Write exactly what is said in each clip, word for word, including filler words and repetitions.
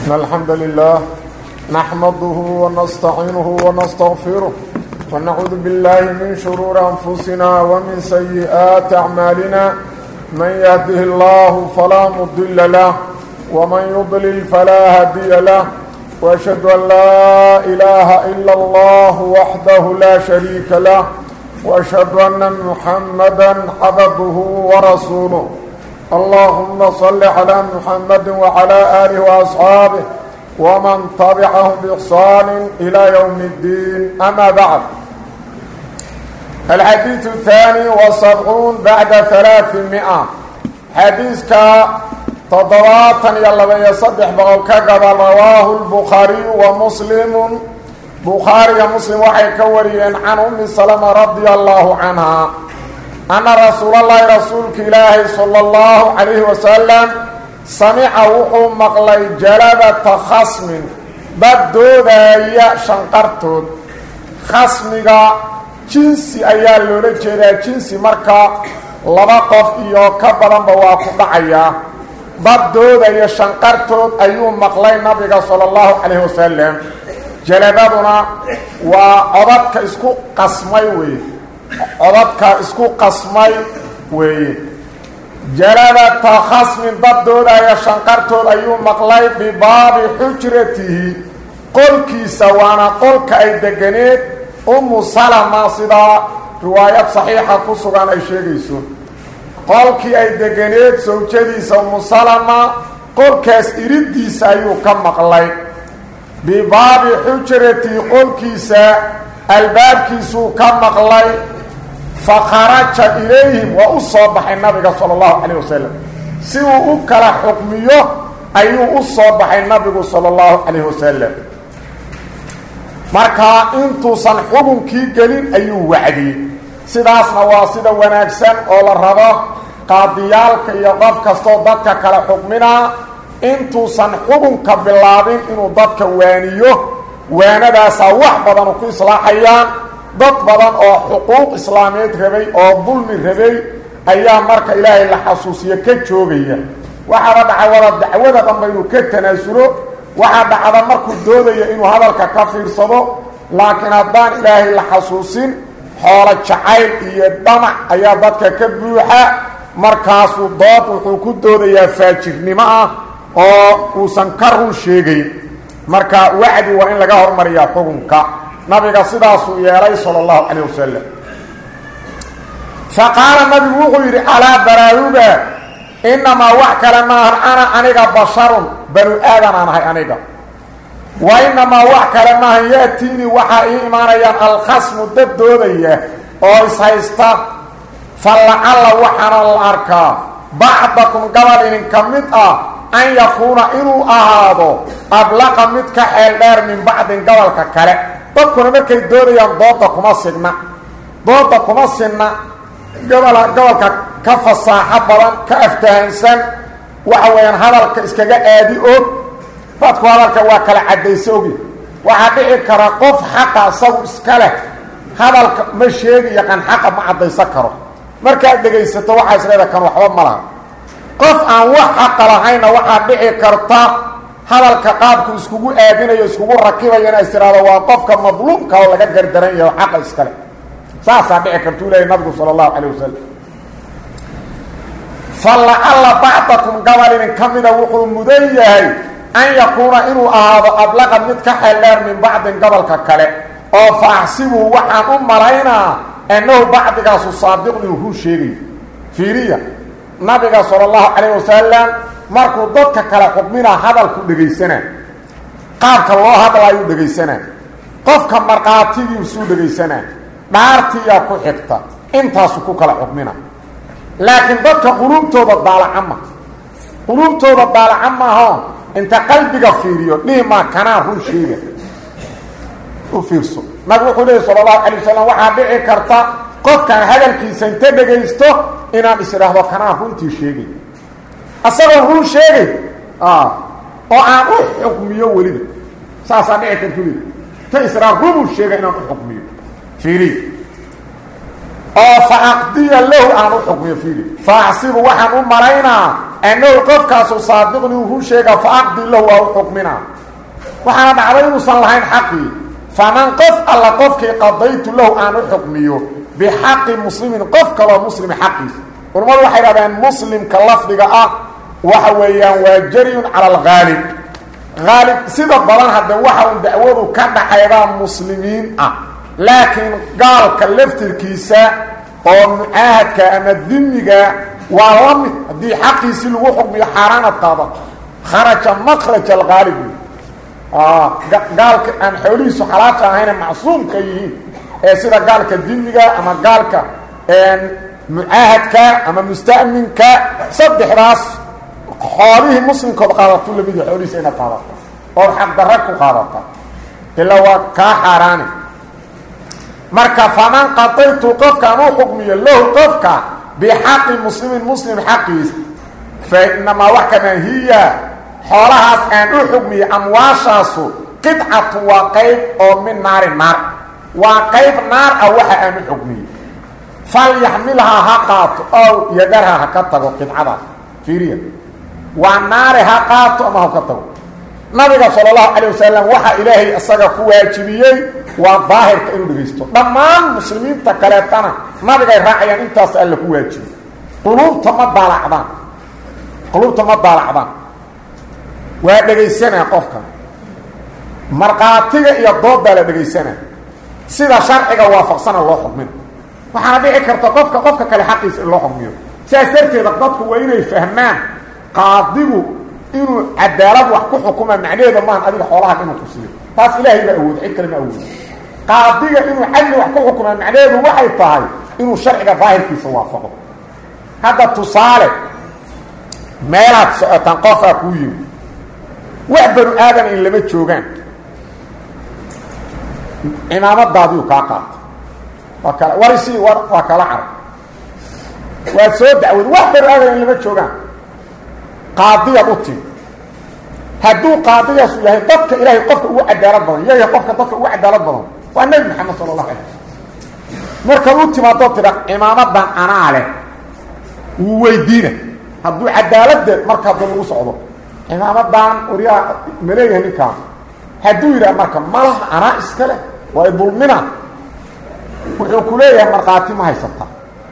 الحمد لله نحمده ونستعينه ونستغفره ونعوذ بالله من شرور أنفسنا ومن سيئات أعمالنا من يهده الله فلا مضل له ومن يضلل فلا هادي له وأشهد أن لا إله إلا الله وحده لا شريك له وأشهد أن محمدا عبده ورسوله اللهم صل على محمد وعلى آله وأصحابه ومن تبعهم بإحسان إلى يوم الدين أما بعد الحديث الثاني والسبعون بعد ثلاثمائة حديثك تضواتا يلا يصدح بغوك قبل رواه البخاري ومسلم بخاري ومسلم وحي كوريين عن أم سلمة رضي الله عنها أن رسول الله رسولك إلهي صلى الله عليه وسلم سمع وحو مقلي جلبة خصم بدو ذا شنقرتون خصمك جنسي أيال لولجيدا جنسي مركا لبقف إيو كبرا بواكو دعيا بدو ذا شنقرتون أيو مقلي نبي صلى الله عليه وسلم جلبتنا وعضبك اسكو قسمي وي codadka isku qasmay weeye jalabata khasmin dadooda iyo shanqartood ayuu maqlay bibaabi xujratihi qolkiisa waana qolka ay deganeed ummu salama sida riwaayad saxiixa ku sugan ay sheegayso qolkii ay deganeed sawjadiisa ummu salama qolkaas iridiisa ayuu ka maqlay bibaabi xujratihi qolkiisa albaabkiisuu ka maqlay فخرج إليهم وأصبح النبي صلى الله عليه وسلم سوى أكل حكميه أي أصبح النبي صلى الله عليه وسلم marka intuusan xukunkii gelin ayuu wacdiyey sidaasna waa sida wanaagsan oo la rabo qaadiyaalka iyo qof kastoo dadka kala xukminaa intuusan xukunka bilaabin inuu dadka waaniyo waanadaasaa wax badan ku islaaxayaan dad badan oo xuquuq islaameed rabay oo dulmi rabay ayaa marka ilaahay la xasuusiyo ka joogaya waxa dhacay dacwada dhanba inuu ka tanaasulo waxa dhacda markuu doodaya inuu hadalka ka fiirsado laakiin haddaan ilaahay la xasuusin xoolo jacayl iyo damac ayaa dadka ka buuxa markaasuu dood wuxuu ku doodayaa faajirnimo ah oo uusan ka run sheegayn marka wacdi waa in laga hormariyaa xukunka nabiga sidaasuu yeelay sala allahu calayh wasalam faqaala nabigu wuxuu yidhi calaa baraaruga inamaa wax kale maahan ana aniga basharun banu aadan aan ahay aniga wa inamaa wax kale maahan yaatiinii waxaa ii imaanayaan alkhasmu dad doodaya oo ishaysta fa lacalla waxaana la arkaa bacdakum gabal idinka mid ah an yakuuna inuu ahaado ablaqa mid ka xeel dheer min bacdin gobolka kale dadkuna markay doodayaan dooda kuma signa dooda kuma sinna gobola gobolka ka fasaaxo badan ka aftahansan waxa weeyaan hadalka iskaga aadi og dadku hadalka waa kala cadayso ogi waxaa dhici kara qof xaqa isagu iska leh hadalka ma sheegi yaqaan xaqa ma cadaysan karo markaad dhegaysato waxaa isleeda kan waxba ma laha qof aan wax xaqa lahayna waxaa dhici karta hadalka qaabku iskugu aadinayo iskugu rakibayana istiraado waa qofka madluumka oo laga gardaran yahay xaq iskale saasa dhici kartuu leeyahay nabigu sallallahu alayhi wasallam falla alla ba'dakum gabalin kamida wuxuu mudan yahay an yakuna inuu ahaado ablaqa mid ka xeeldheer min ba'din gabalka kale oo faahsibu waxaan u malaynaa annahu ba'digaasu saadiqni uu sheegay fiiriya nabiga sallallahu alayhi wasallam markuu dadka kala xukmina hadalku dhageysana qaabka loo hadlayo dhageysana qofka marqaatigiisu soo dhageysana dhaartiya ku xigta intaas ku kala xukmina laakiin dadka qulubtooda daalacama qulubtooda daalacama ha inta qalbiga fiiriyo dhima kana run sheega u fiirso nabi wuxuu leeyahay sallallahu alayhi wasallam waxa dhici karta qofkan hadalkiisa inta dhageysto inaan israahdo kana runtii sheegay asagoo run sheegay ah oo aan u xukmiyo waliba saasa dhici karto ta israa run sheegay inaan u xukmiyo fiiri oo faaqdiya lahu aan u xukmiyo fiiri faasibu waxaan u maraynaa أنه قف كاسو صادقني وهو شيئا فأقضي له أو حكمنا وحنا دعوين صلحين حقي فمن قف الله قفك قضيت له أن حكميه بحق مسلم قفك ومسلم حقي ورمال واحد أن مسلم كاللفظ أه وحويا وجري على الغالب غالب سيدة بلان هذا واحد دعوه كان حيران مسلمين أه لكن قال كلفت الكيساء ومعاهد كأما الذنجة ولم دي حقي سلوه حكم حرانة طابق خرج مخرج الغالب آه قال أن حوليس حالاتها هنا معصوم كيه سيدة قال كالذنجة أما قال كأن معاهد كا أما مستأمن كا صدح راس حواليه مسلم كو قادت كل بيدي حوليس هنا طابق أو حق درك قادتها إلا هو كحرانة marka faman qataytu qafka ma hukmiyo lahu qafka bihaq muslim muslim haqis fa inma wahkama hiya halahaas aan u hukmiyo amwaashaasu qid'atu wa qayb oo min naar naar wa qayb naar aw waxa aan u hukmiyo fal yahmilha haqat aw yadarha haqatago qid'ada fiiriya wa naar haqat ama haqatago nabiga sallallahu alayhi wasallam waxa ilaahi asaga ku waajibiyay وظاهر كأنه بغيسته ضمان مسلمين تكاليتنا ما بغي راعيان انت أسأل لك واجب قلوب تمضى على عضان قلوب تمضى على عضان وبغيسنا قفك مرقاتك إيا الضوضة لبغيسنا سيدا شرعك وافقصنا الله حكمين وحانا بيعي كرتا قفك قفك كالحق يسأل الله حكمين سيسترتي لقضتك وإنه يفهمان قاضبه إنه عدالات وحكو حكومة معنيه ضمان أديك حولها إنه تسليم تاس إلهي بأود عيد كلمة أود قاضية إنه حل وحكو حكومة معنيه وحي طاهي إنه الشرع ظاهر في سوافقه هذا تصالح ميلات تنقفها كويم وعبروا آدم إن لم يتشوغان إمامات ضاديو كاقات ورسي وكالا عرب وسود دعوذ وعبروا آدم إن لم يتشوغان قاضية بطي هدو قاضية سيهي ضدك إلهي قفك هو عدالات بضان يهي قفك ضدك هو عدالات بضان والنبي محمد صلى الله عليه وسلم مركبوتي ما ضدك إمامات بان أنا عليه وويدينه هدو عدالات مركب ضمن وصعده إمامات بان وريا مليه نكام هدو يرى مركب ماله أنا إسكاله ويضل منها وحكوليه مرقاتي ما هيسطا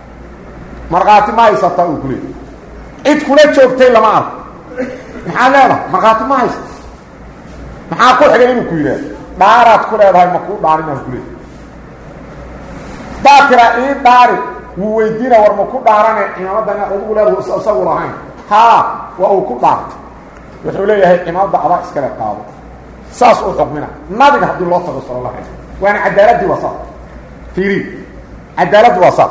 مرقاتي ما هيسطا وكوليه إد كوليه شوكتين لما أعرف maxaa leedahay marqaati ma haysto maxaa ku xigay inuu ku yiraahdo dhaaraad ku leedahay ma ku dhaarin aan ku leeyahay baakira ee dhaari wuu weydiina war ma ku dhaarane imaamada ugu leedahay asagu lahayn ha waa uu ku dhaarto wuxuu leeyahay imaamada aba iska la qaado saas uu xukmina nabiga hadii loo tago sallallahu alayhi wasallam waana cadaaladi wasaf fiiri cadaaladi wasaf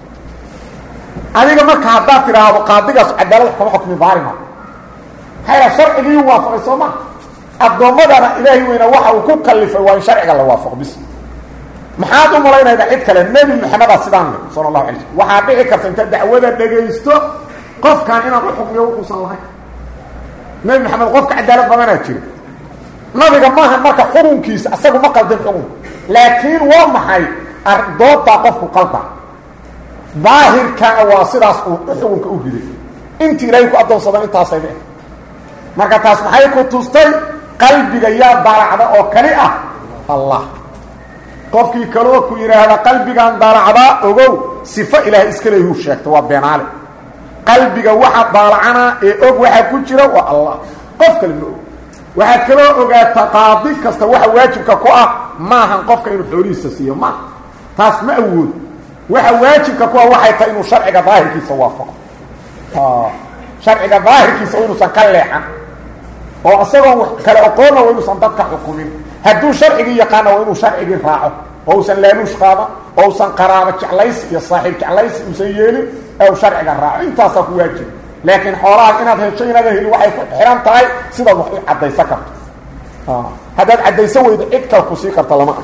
adiga marka hadda tiraahdo qaadigaas cadaalad kuma xukmi baarina هذا شرع اللي يوافق الصومة الضمدنا إلهي وإنه وحا وكو كلفة وإن شرع الله وافق بس محادو ملاينا إذا عيد كلام النبي محمد السلام صلى الله عليه وسلم وحا بيعك فانت دعوة دقيستو قف كان إنا روحكم يوقو صلى الله عليه وسلم النبي محمد قفك عدالة بمانا يتشير نبي قماها مركا حرون كيس أساقو مقال دين حرون لكن ومحاي ضوطا قفك قلبا ظاهر كان واصل أحرون كأوبي انت إليكو أدو صدام انت أصيبه marka taas maxay ku tustay qalbiga yaa daracada oo kali ah Allah qofkii kale ku yiraahdo qalbigan daracada ogow sifa ilaahay iska leeyahay sheegto waa beenaale qalbiga waxa daracana ee og waxa ku jira waa Allah qof kale ma waxa kale ogaata qaadi kasta waxa waajibka ku ah maahan qofka inuu xoolihiisa siiyo ma taas ma awood waxa waajibka ku ah waxay tahay inuu sharciga daahirkiisa waafaqo ah sharciga daahirkiisa inuu san kaleexan oo asagoo kala aqoona waa inuu san dadka xukumin hadduu sharciga yaqaano waa inuu sharciga raaco oo san laaluush qaada oo san qaraabo jeclays iyo saaxiib jeclays uu san yeelin oo sharciga raaco intaas ku waajib laakiin xoolaha inaad hesho inaad heli waxay ku xiran tahay sida wax u cadaysan karto ah hadaad cadaysan weydo cid kale ku sii karto lama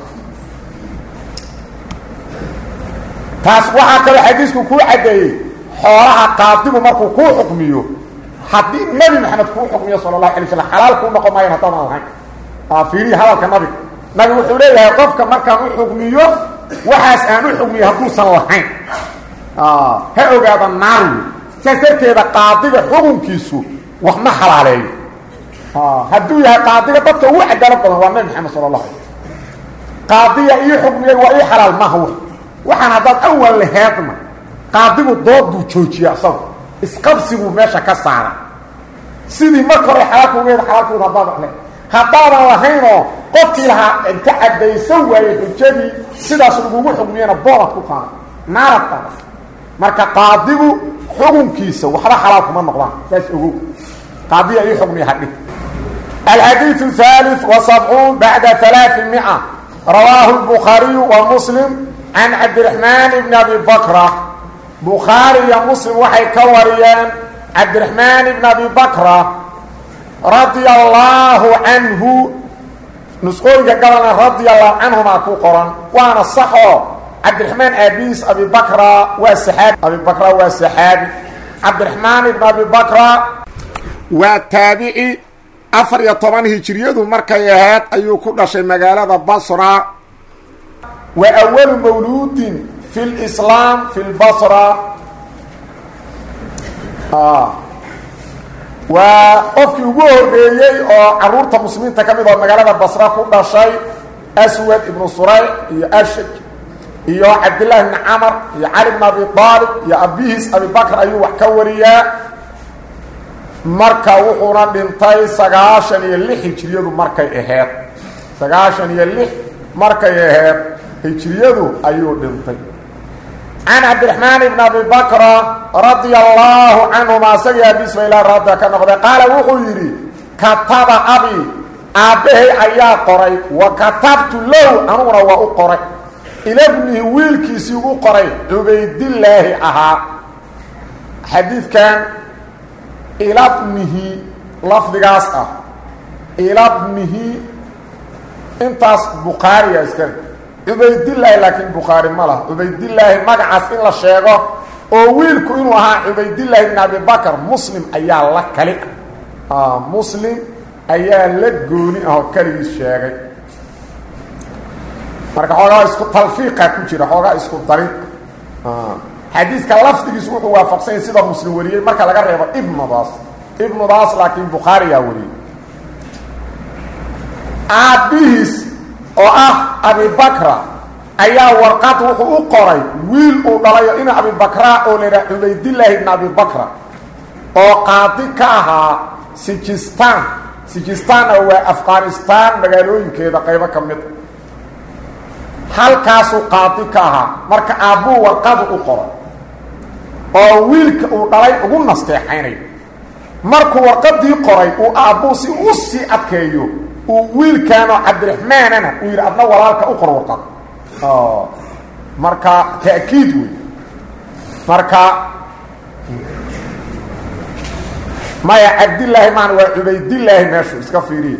taas waxa kale xadiisku ku cadeeyay xoolaha qaadigu markuu ku xukmiyo hadii nabi maxamed ku xukmiyo sallallahu alayhi wasallam xalaal ku noqon maayo hadan aan aafiri halka nabi nabi wuxuu leeyahay qofka marka uu xukmiyo waxaas aan u xukmiyo haduu san lahayn ah ha ogaada naar سيسرتيدا قاضيga xukunkiisu wax ma xalaaleeyo ah haduu yahay qaadiga dadka uu cadaalad badan waa nabi maxamed sallallahu alayhi qaadiga iyo xukmiga waa ay xalaal ma huwa waxaan hadad awal lahaydna qaadigu dooddu joojiya asag isqabsigu meesha ka saara sidii marka hore xalaalku weeyay xalaalku hadaba leh hadaba lahayno qofkii laha inta cadaysan waayay hujadii sidaas ugu xukmiyana boorad ku qaan naarta marka qaadigu xukunkiisa waxba xalaal kuma noqdaan saas ugu قاضي يحكم يحدث. الحديث الثالث وسبعون بعد ثلاثمائة رواه البخاري ومسلم عن عبد الرحمن بن أبي بكر بخاري ومسلم وحي كوريان عبد الرحمن بن أبي بكر رضي الله عنه نسقول قالنا رضي الله عنه ما قرآن وانا الصحو عبد الرحمن أبيس أبي بكر والسحابي أبي بكر والسحابي عبد الرحمن بن أبي بكر وتابعي أفر يطبان هجريده مركيهات أيو كل شيء مقالة بصرة وأول مولود في الإسلام في البصرة آه وقفك يقول بيي عرورة مسلمين تكمل مقالة بصرة كل شيء أسود ابن صريح يا أشج يا عبد الله بن عمر يا علي بن أبي طالب يا أبيس أبي بكر أيو وحكوريا marka wuxuuna dhintay sagaashan iyo lix hijriyadu markay ahayd sagaashan iyo lix markay ahayd hijriyadu ayuu dhintay an Abdurrahman ibn Abi Bakr radiyallahu anhu ma sayaa bismillah radda ka noqday qala wuxuu yiri kataba abi abahay ayaa qoray wa katabtu lahu anuna wa u qoray ilabni wiilkiisi u qoray ubaydillah aha hadithkan إلى ابنه لفظ قاسة إلى ابنه انتاس بخاري أذكر عبيد الله لكن بخاري ماله عبيد الله مقعس إلا الشيخ وويلكو إنو ها عبيد الله بن أبي بكر مسلم أيها الله كلي آه مسلم أيها لك قوني أهو كلي الشيخ مركا حوغا اسكو تلفيقا كوشيرا حوغا اسكو طريق آه حديث كلفتي سوق وافقسين سيده مسلم وريه marka laga reebo ibn Abbas ibn Abbas laakiin Bukhari yaa wariye abis oo ah Abi Bakra ayaa warqad wuxuu u qoray wiil uu dhalay in Abi Bakra oo leeyahay Ubaydillah ibn Abi Bakra oo qaadi ka ahaa Sijistan Sijistan waa Afghanistan magaalooyinkeeda qaybo kamid halkaas uu qaadi ka ahaa marka abu warqad u qoray oo wiilka uu dhalay ugu nasteexaynay markuu warqadii qoray uu aabuu si u si adkeeyo uu wiilkaano Cabdiraxmaanana uu yiri adna walaalka u qor warqad oo marka taakiid weey marka ma ya Abdullah man wa Ubaydillah meeshu iska fiiriye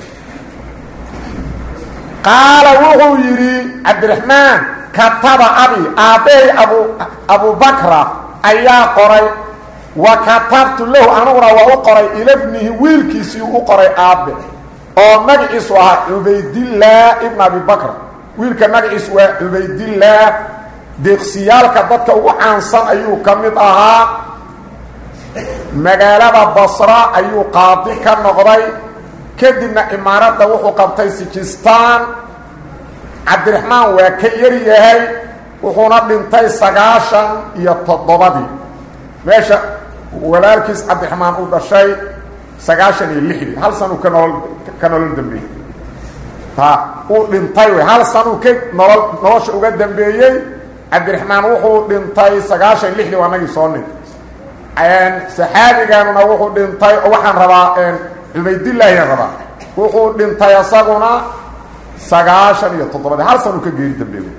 qala wuxuu yiri Cabdiraxmaan kataba abi abay abu abu Bakra ayaa qoray wa katabtu lahu anura wa qoray ilabnihi wiilkiisi uu qoray aabe oo magaciisu ah Ubaydillah ibn Abi Bakr wiilka magaciisu waa Ubaydillah deeqsiyaalka dadka ugu caansan ayuu kamid ahaa magaalada Basra ayuu qaadi ka noqday kadibna imaarada wuxuu qabtay Sijistan Abdurrahman waa ka yaryahay wuxuuna dhintay sagaashan iyo toddobadii meesha walaalkiis Abdurrahman uu dhashay sagaashan iyo lix hal sano ka nool ka nool dambeeyay ha uu dhintay hal sano ka nool nolosha uga dambeeyay Abdurrahman wuxuu dhintay sagaashan iyo lix waanagi soo nin ayaan saxaabigaana wuxuu dhintay waxaan rabaa in Ubaydillah ya rabaa wuxuu dhintay asaguna sagaashan iyo toddobadii hal sano ka geeri dambeeyay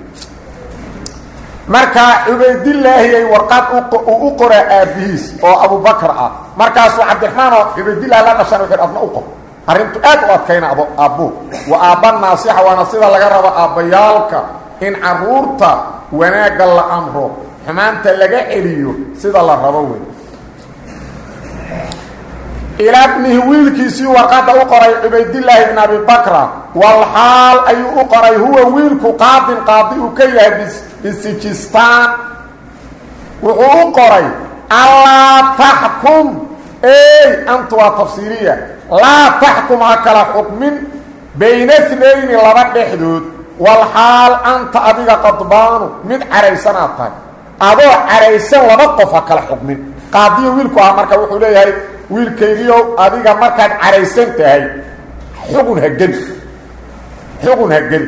marka Ubaydillah ay warqad u qoray aabis oo Abu Bakr ah markaas Abdurrahman oo Ubaydillah la dhashay wuxuu adna u qoray arintu aad u adkayna abu abu wa aban nasiha wa nasida laga rabo abayaalka in caruurta wanaaga la amro xumaanta laga celiyo sida la rabo weey إلى ابنه ويلكيسي وقد أقرأ عبيد الله بن أبي بكر والحال أي أقرأ هو ويلك قاض قاضي كيه بالسجستان وأقرأ ألا تحكم أي أنتوا تفسيرية لا تحكم هكذا حكم بين اثنين لبد حدود والحال أنت أديك قطبان من عريساناتك أدو عريسان لبقف هكذا حكم قاضي ويلكو أمرك وحوليه ويلكيريو أديك مركز عريسان تهي حكم هجل حكم هجل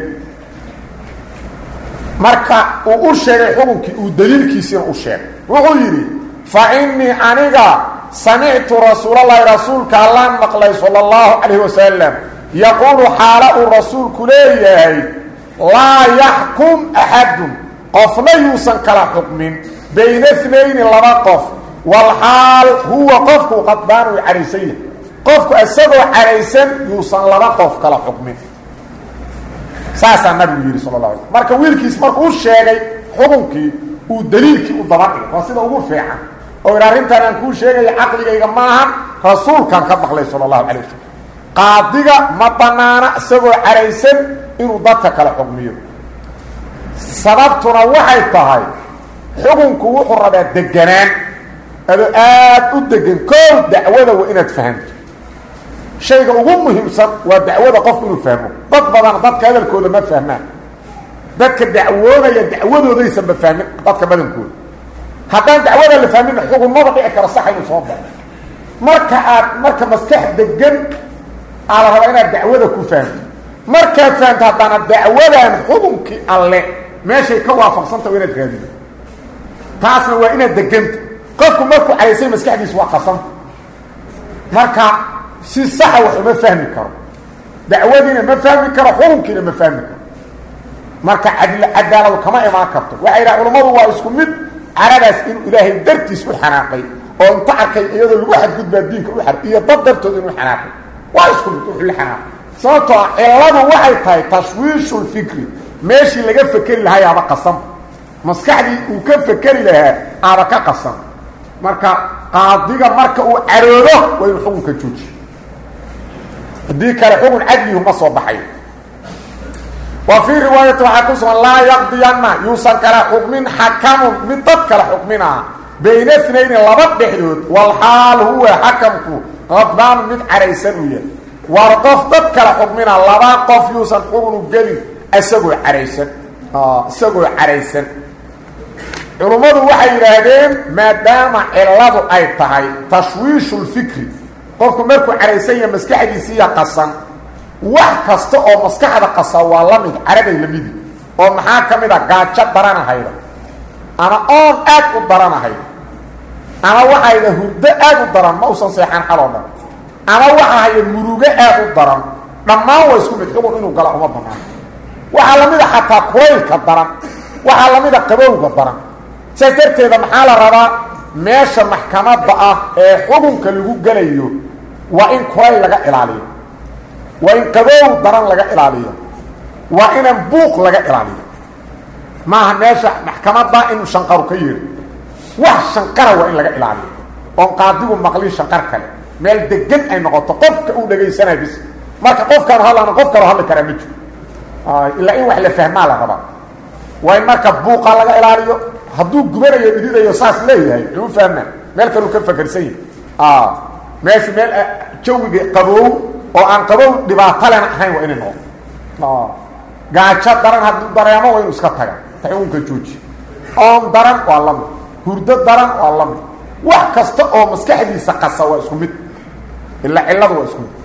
مركا وأشير حكمك ودليلك يصير أشير وغيري فإني أنيقا سمعت رسول الله رسولك الله مقلي صلى الله عليه وسلم يقول حالاء الرسول كليه لا يحكم أحد قفنا يوسن كلا حكم بين اثنين لما قف والحال هو قفك قد بانوا عريسين قفك أسدوا عريسين يوسن لما قف كلا حكم ساسا النبي صلى الله عليه وسلم marka wiilkiis markuu sheegay xukunkii uu daliilkii u dabaqay qasida ugu fiican oo arintan aan ku sheegay aqligayga maahan rasuulkan ka maqlay sallallahu alayhi wasallam qaadiga ma banaana isagoo careysan inuu dadka kala xukmiyo sababtuna waxay tahay xukunku wuxuu rabaa deganaan aad u degan koob dacwada waa inaad fahanto شيء ugu muhiimsan waa dacwada qof inuu fahmo dad badan dadka hadalkooda ma fahmaan dadka dacwoonaya dacwadooda ma fahmin dadka badankooda haddaan dacwada la fahmin xukunada dhici kara sax inuu soo baxo marka aad marka maskax degan ala raba inaad dacwada ku fahanto marka fahanto haddana dacwadan xukunkii alle meeshay ka waafaqsanta inaad raadido taasna waa inaad deganta qofku markuu caysay maskaxdiisu waa qasan marka si sax wax ma fahmi karo dacwadina ma fahmi karo xukunkina ma fahmi karo marka adl adaaladu kama imaan karto waxa ila culimadu waa isku mid aradaas in ilaahay dartiis u xanaaqay oo inta arkay iyadoo lagu xadgudbaa diinka u xar iyo dad dartood inuu xanaaqay waa isku mid u xanaaqay sababtoo ciladu waxay tahay tashwiishul fikri meeshii laga fakari lahaa aba qasam maskaxdii uu ka fakari lahaa aba ka qasam marka qaadiga marka uu aroodo way xukunka jooji دي كان حكم عدلي هم صباحي وفي روايه وحكم لا يقضين يوصل كلا حكم حكم من تذكر حكمنا بين اثنين لبد حدود والحال هو حكمك غضبان من عريسانيه ورقف تذكر حكمنا لبا قف يوصل حكم جلي اسغو عريسان اه اسغو عريسان علماء waxay yiraahdeen maadaama ciladu ay tahay tashwiishul fikri qofku markuu careysan yahay maskaxdiisa qasan wax kasta oo maskaxda qasa waa la mid arabay la mid oo maxaa kamida gaajo daranahay ana oon aad u daranahay ana waxay la hurdo aad u daran ma usan seexan xalooda ana waxay muruga aad u daran dhammaan way isku mid xukun inuu gala uma banaan waxa la mid ah xataa kuleylka daran waxa la mid ah qabowga daran sadarteeda maxaa la rabaa meesha maxkamadda ah ee xukunka lagu galayo waa in kulayl laga ilaaliyo waa in qabow daran laga ilaaliyo waa in buuq laga ilaaliyo maaha meesha maxkamadda in shanqar ka yiri wax shanqara waa in laga ilaaliyo oo qaadigu maqlin shanqar kale meel degan ay noqoto qofka uu dhageysanayo bis marka qofkan hadalna qofka hadal kara ma jiro ah illa in wax la fahmaa la raba waa in marka buuqa laga ilaaliyo hadduu gubanayo ididayo saas leeyahay uu fahmaa meel kale ka fakarsan ah meesha meel jawiga qabow oo aan qabow dhibaato leh ahayn waa inuu noqdo ah gaajo daran hadduu dareemo waa inuu iska taga xukunka jooji oo daran waa la mid hurdo daran waa la mid wax kasta oo maskaxdiisa qasa waa isku mid illa ciladu waa isku mid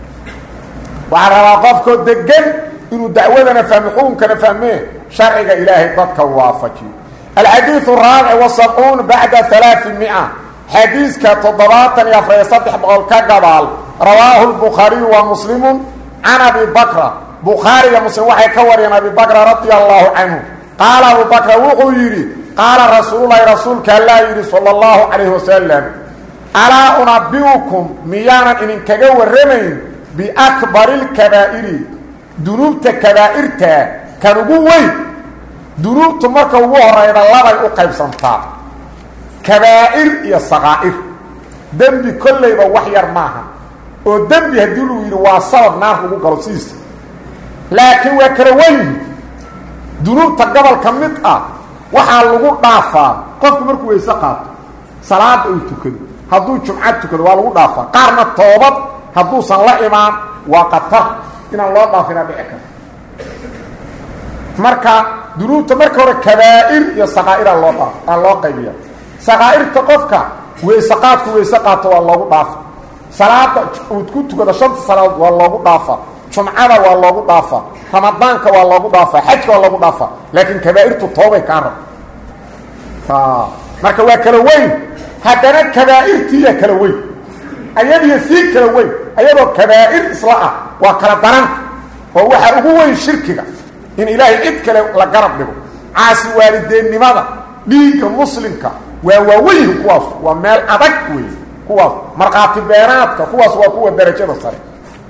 waxa rabaa qofku degan inuu dacwadana fahmo xukunkana fahmo sharciga ilaahay dadka waafajiyo الحديث الرابع والسبعون بعد ثلاثمائة حديث كتضباط يفري صدح بقول كقبال رواه البخاري ومسلم عن أبي بكر بخاري ومسلم وحي كوري عن أبي بكر رضي الله عنه قال أبو بكر وغيري قال رسول الله رسولك الله يري صلى الله عليه وسلم ألا أنبئكم ميانا إن كجو الرمين بأكبر الكبائر ذنوب كبائرتا كنبوي ذنوب marka ugu horeeyna laba ay u qaybsantaa kabaa'ir iyo sagaa'ir dambi kullayba wax yar maaha oo dambi hadii uu yiri waa sabab naar ugu galo siis laakiin waa kala weyn ذنوب tagabal kamid ah waxa lagu dhaafaa qofku markuu weysa qaato salaada uu tukado hadduu jumcad tukado waa lagu dhaafaa qaarna toobad hadduusan la imaan waa qatar inaan loo dhaafina dhici karto marka dunuubta marka hore kabaa'ir iyo saqaa'ira loo dhaaf aan loo qaybiya saqaa'irta qofka weysaqaadku weysa qaato waa loogu dhaafa salaada uu ku tukado shanta salaad waa loogu dhaafa jumcada waa loogu dhaafa ramadaanka waa loogu dhaafa xajka waa loogu dhaafa laakiin kabaa'irtu toobay ka rab ah marka waa kala weyn haddana kabaa'irtiya kala weyn ayadiyo sii kala weyn ayadoo kabaa'ir isla ah waa kala daran oo waxa ugu weyn shirkiga in ilaahay cid kale la garab dhigo caasi waalideennimada dhiigga muslimka waa waaweyn kuwaas waa meel adag weyn kuwaas marqaati beeraadka kuwaas waa kuwa darajada sare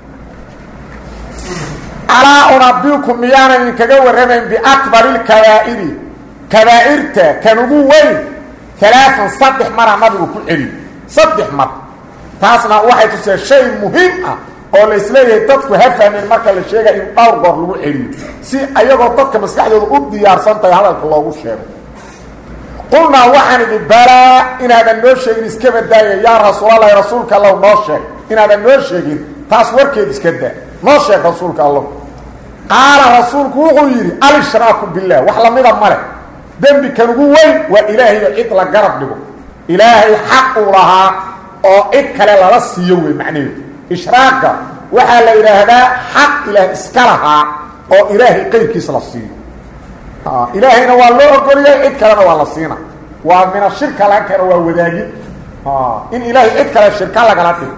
alaa unabbiukum miyana in kaga warramayn biakbaril kabaa'iri kabaa'irta kan ugu weyn ثلاثا صدح مرة نبي كل علم صدح مرة تاسنا واحد تصير شيء مهم oo la isleeyahay dadku hafahmin marka la sheegay in dhowr goor lagu celiyo si ayagoo dadka maskaxdooda u diyaarsan tahay hadalka loogu sheego qulna waxaan idin baraa inaadan noo sheegin iska badaaya yaa rasuulallahi rasuulka allah noo sheeg inaadan noo sheegin taas warkeed iska daa noo sheeg rasuulka allah qaala rasuulku wuxuu yidhi al-ishraaku billah wax la mida male dembi kan ugu weyn waa ilaahay cid la garab dhigo ilaahay xaq u lahaa oo cid kale lala siiyo wey macnaheedu إشراكا وحا لا إلهدا حق إله إسكالها أو إلهي قيركيس لصيه آه. إلهينا والله أقولي إدكالنا والله صينا ومن الشركة لك ووداجي آه. إن إلهي إدكال الشركة لك لك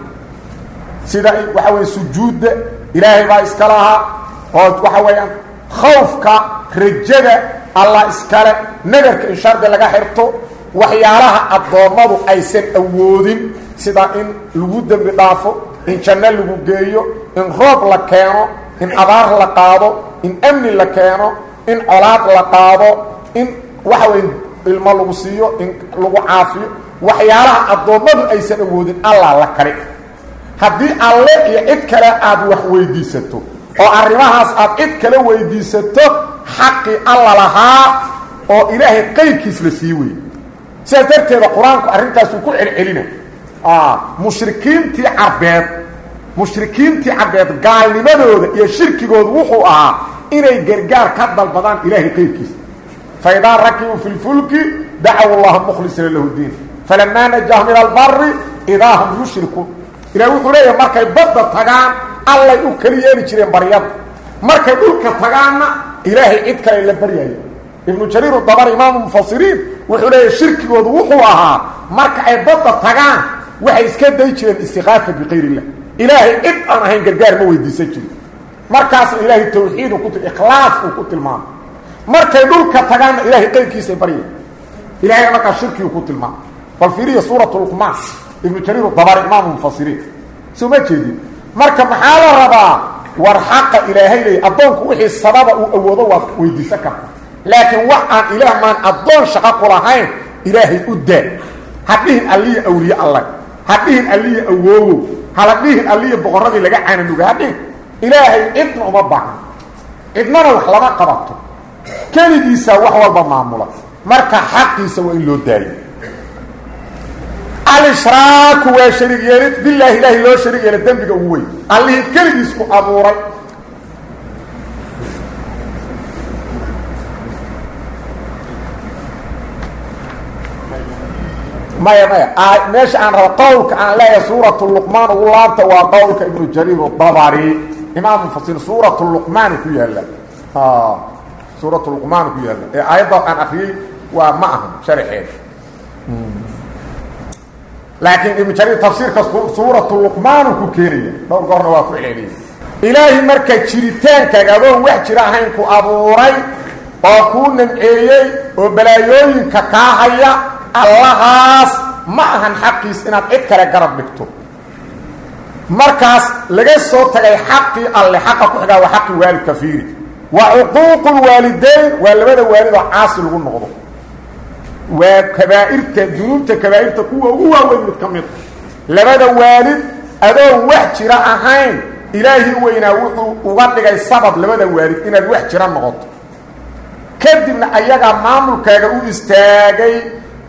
سيدا وحاوي سجود إلهي با إسكالها وحاوي خوفك رجادة الله إسكاله نجرك إن شرد لك حرطو وحيالها الضوامض أيسان أودين سيدا إن الوود بضافو إن جنة لغو جيو إن روب لكينو إن أبار لقادو إن أمن لكينو إن علاق لقادو إن وحوين الملغسيو إن لغو عافيو وحيالها الضوامض أيسان أودين الله لكري هدي الله يأتكلا أد وحويديستو oo arrimahaas aad cid kale weydiisato xaqi alla lahaa oo ilaahay qeybkiis la siiyay sidaas darteed quraanku arrintaas uu ku celcelina ah mushrikiintii carbeed mushrikiintii carbeed gaalnimadooda iyo shirkigooda wuxuu ahaa inay gargaar ka dalbadaan ilaahay qeybkiis fayda rakibu fil fulki da'u allah mukhlisina lahu diin falamma najahum ila al-barri idahum yushrikun ilaahay wuxuu leeyahay markay badda tagaan الله يكليين جيرين برياد markay dhulka tagaana ilaahay cid kale la baryayo ibn jarir الطبري امام المفسرين wuxuu leeyahay shirkigoodu wuxuu ahaa marka ay badda tagaan waxay iska day jireen istiqaafa bi qeyr illah ilaahay cid aan ahayn gargaar ma weydiisan jirin markaas ilaahay tawxiid ku ikhlaas ku tilmaam markay dhulka tagaan ilaahay qeybkiisa baryayo ilaahay marka shirkigu ku tilmaam bal fiiriyo suuratul luqman ibn jarir الطبري امام المفسرين soo ma jeedin marka maxaa la rabaa war xaq ilaahay leey adoonku wixii sababa uu awoodo waa weydiisan karta laakiin wax aan ilaah maan adoon shaqo ku lahayn ilaahay u daa hadhiin aliya awliya allah hadhiin aliya awoowo hadhiin aliya boqoradii laga caanuga hadhiin ilaahay idna uma baahan idnana wax lama qabato kaligiisa wax walba maamula marka xaqiisa waa in loo daayo الاشراك وشريك يلد بالله اله لو شريك يلد ذنبك وين الله كليس كو ابوري ما يا ما ماشي عن قولك عن لا سوره اللقمان والله وقولك ابن جرير الطبري امام مفسر سوره اللقمان كيلا اه سوره اللقمان كيلا ايضا عن اخي ومعهم شرحين لكن ابن جرير تفسير سورة اللقمان كوكيرية لو قرنا وافو إليه إلهي مركة جريتان كاقادون وحجراهين كو أبوري وكون نمعيي وبلايوين كاكاهية اللهاس معهن حقي سنات إذكرا قرب بكتو مركز لغي صوت تغي حقي اللي حقك وحقا وحقي والد كفيري وعقوق الوالدين والبدا والد عاصل ونغضو وكبائرت ذنوبت كبائرت كوا هو وين متكمل لبدا والد ادو وحجرا اهين الهي وينا وحو uga dhigay sabab labada waalid inaad wax jira noqoto kadibna ayaga maamulkaaga u istaagay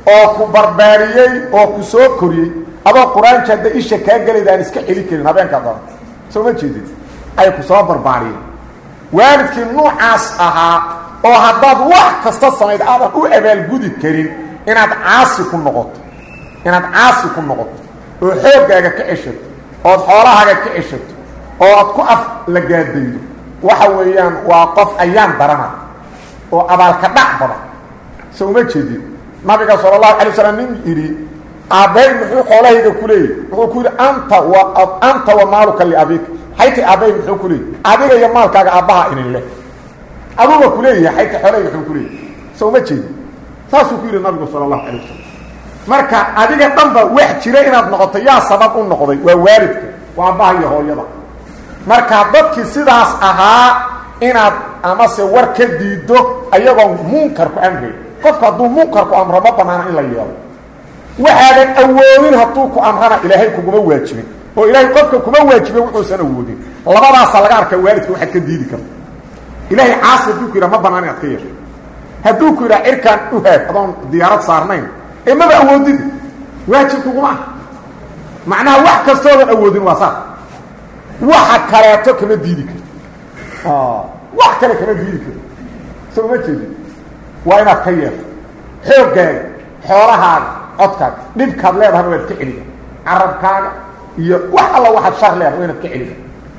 oo ku barbaariyey oo ku soo koriyey adoo qur-aanka hadda isha kaa gelaydaan iska celi karin habeenkaa daba soo ma jeedid ay ku soo barbaariyeen waalidkii nuucaas ahaa oo haddaad wax kasta samayd aadan u abaalgudi karin inaad caasi ku noqoto inaad caasi ku noqoto oo xooggaaga ka ceshato ood xoolahaaga ka ceshato oo aad ku af la gaadaydo waxa weeyaan waa qof ayaan darana oo abaalka dhac badan soo ma jeedid nabiga sala allahu calay wasalam nin yidhi aabbay muxuu xoolahayga ku leeyahy wuxuu ku yidhi anta wa anta wa maaluka liabika xayti aabbay muxuu ku leeyahy adiga iyo maalkaaga aabbaha inin leh aduuba ku leeyahay xayti xoolahayga muxuu ku leeyahy soo ma jeedid saasuu ku yidhi nabigu sala allahu calay wasalam marka adiga dhanba wax jira inaad noqoto yaa sabab u noqday waa waalidka waa aabbaha iyo hooyada marka dadkii sidaas ahaa inaad amase war ka diido ayagoon munkar ku amray qofka hadduu munkar ku amro ma banaana in la yeelo waxaadan awoodin hadduu ku amrana ilaahay kuguma waajibin oo ilaahay qofka kuma waajibin wuxuusan awoodin labadaasa laga arka waalidka waxaad ka diidi karta ilaahay caasi hadduu ku yidhaha ma banaan inaad ka yeesho hadduu ku yidhaha cirkaan u haad adoon diyaarad saarnayn ee maba awoodid waajib kuguma ah macnaha wax kastoodan awoodin waa saas waxa kaleeto kama diidi karto wax kale kama diidi karto soo ma jeedin waa inaad ka yeelto xooggaaga xoolahaaga codkaaga dhibkaad leedahana waad ka celiga carabkaaga iyo wax alla waxaad shar leedaha waa inaad ka celiga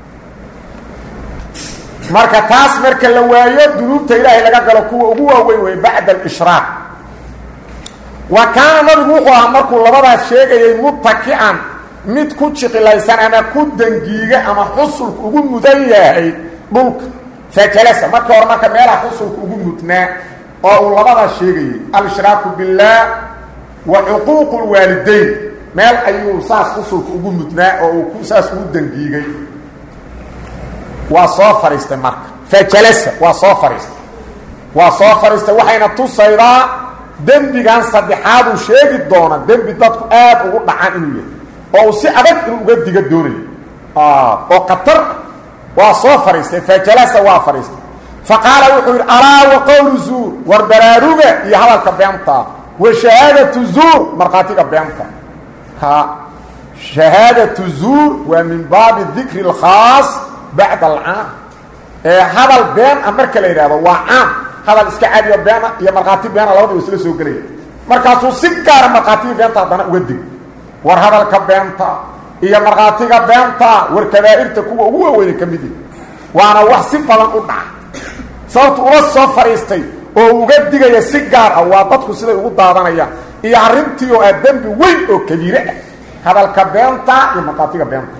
marka taas marka la waayo dunuubta ilaahay laga galo kuwa ugu waaweyn wey bacda alishraaq wa kaana nabigu wuxuu ahaa markuu labadaas sheegayay mutakican mid ku jiqilaysan ama ku dangiiga ama xusulka ugu mudan yahay dhulka fajalasa marka hore marka meelaha xusulka ugu mudnaa oo uu labadaas sheegayay al-ishraaku billaah wa cuquuqu lwaalidayn meel ayuu saas xusulka ugu mudnaa oo uu saas ugu dangiigay waa soo fariistay marka fajalasa waa soo fariistay waa soo fariistay waxayna tusaydaa dembigan saddexaad uu sheegi doona dembi dadku aad ugu dhacan inuu yahay oo uu si adag inuu uga diga doonayo oo qatar waa soo fariistay fajalasa waa fariistay faqaala wuxuu yidhi alaa wa qowlu zuur war baraaruga iyo hadalka beenta wa shahaadatu zuur markhaatiga beenta ha shahaadatu zuur waa min baabi dikri alkhaas bacda alcaam ee hadal been a marka la yidhahdo waa caam hadal iska caadiyo beena iyo markhaati beena labadaba isla soo gelaya markaasuu si gaara markhaatiga beenta haddana uga dig war hadalka beenta iyo markhaatiga beenta war kabaa'irta kuwa ugu waaweyne ka midi waana wax si badan u dhaca sababtu ula soo fariistay oo uga digaya si gaar ah waa dadku siday ugu daadanayaan iyo arrintii oo aad dembi weyn oo kabiire ah hadalka beenta iyo markhaatiga beenta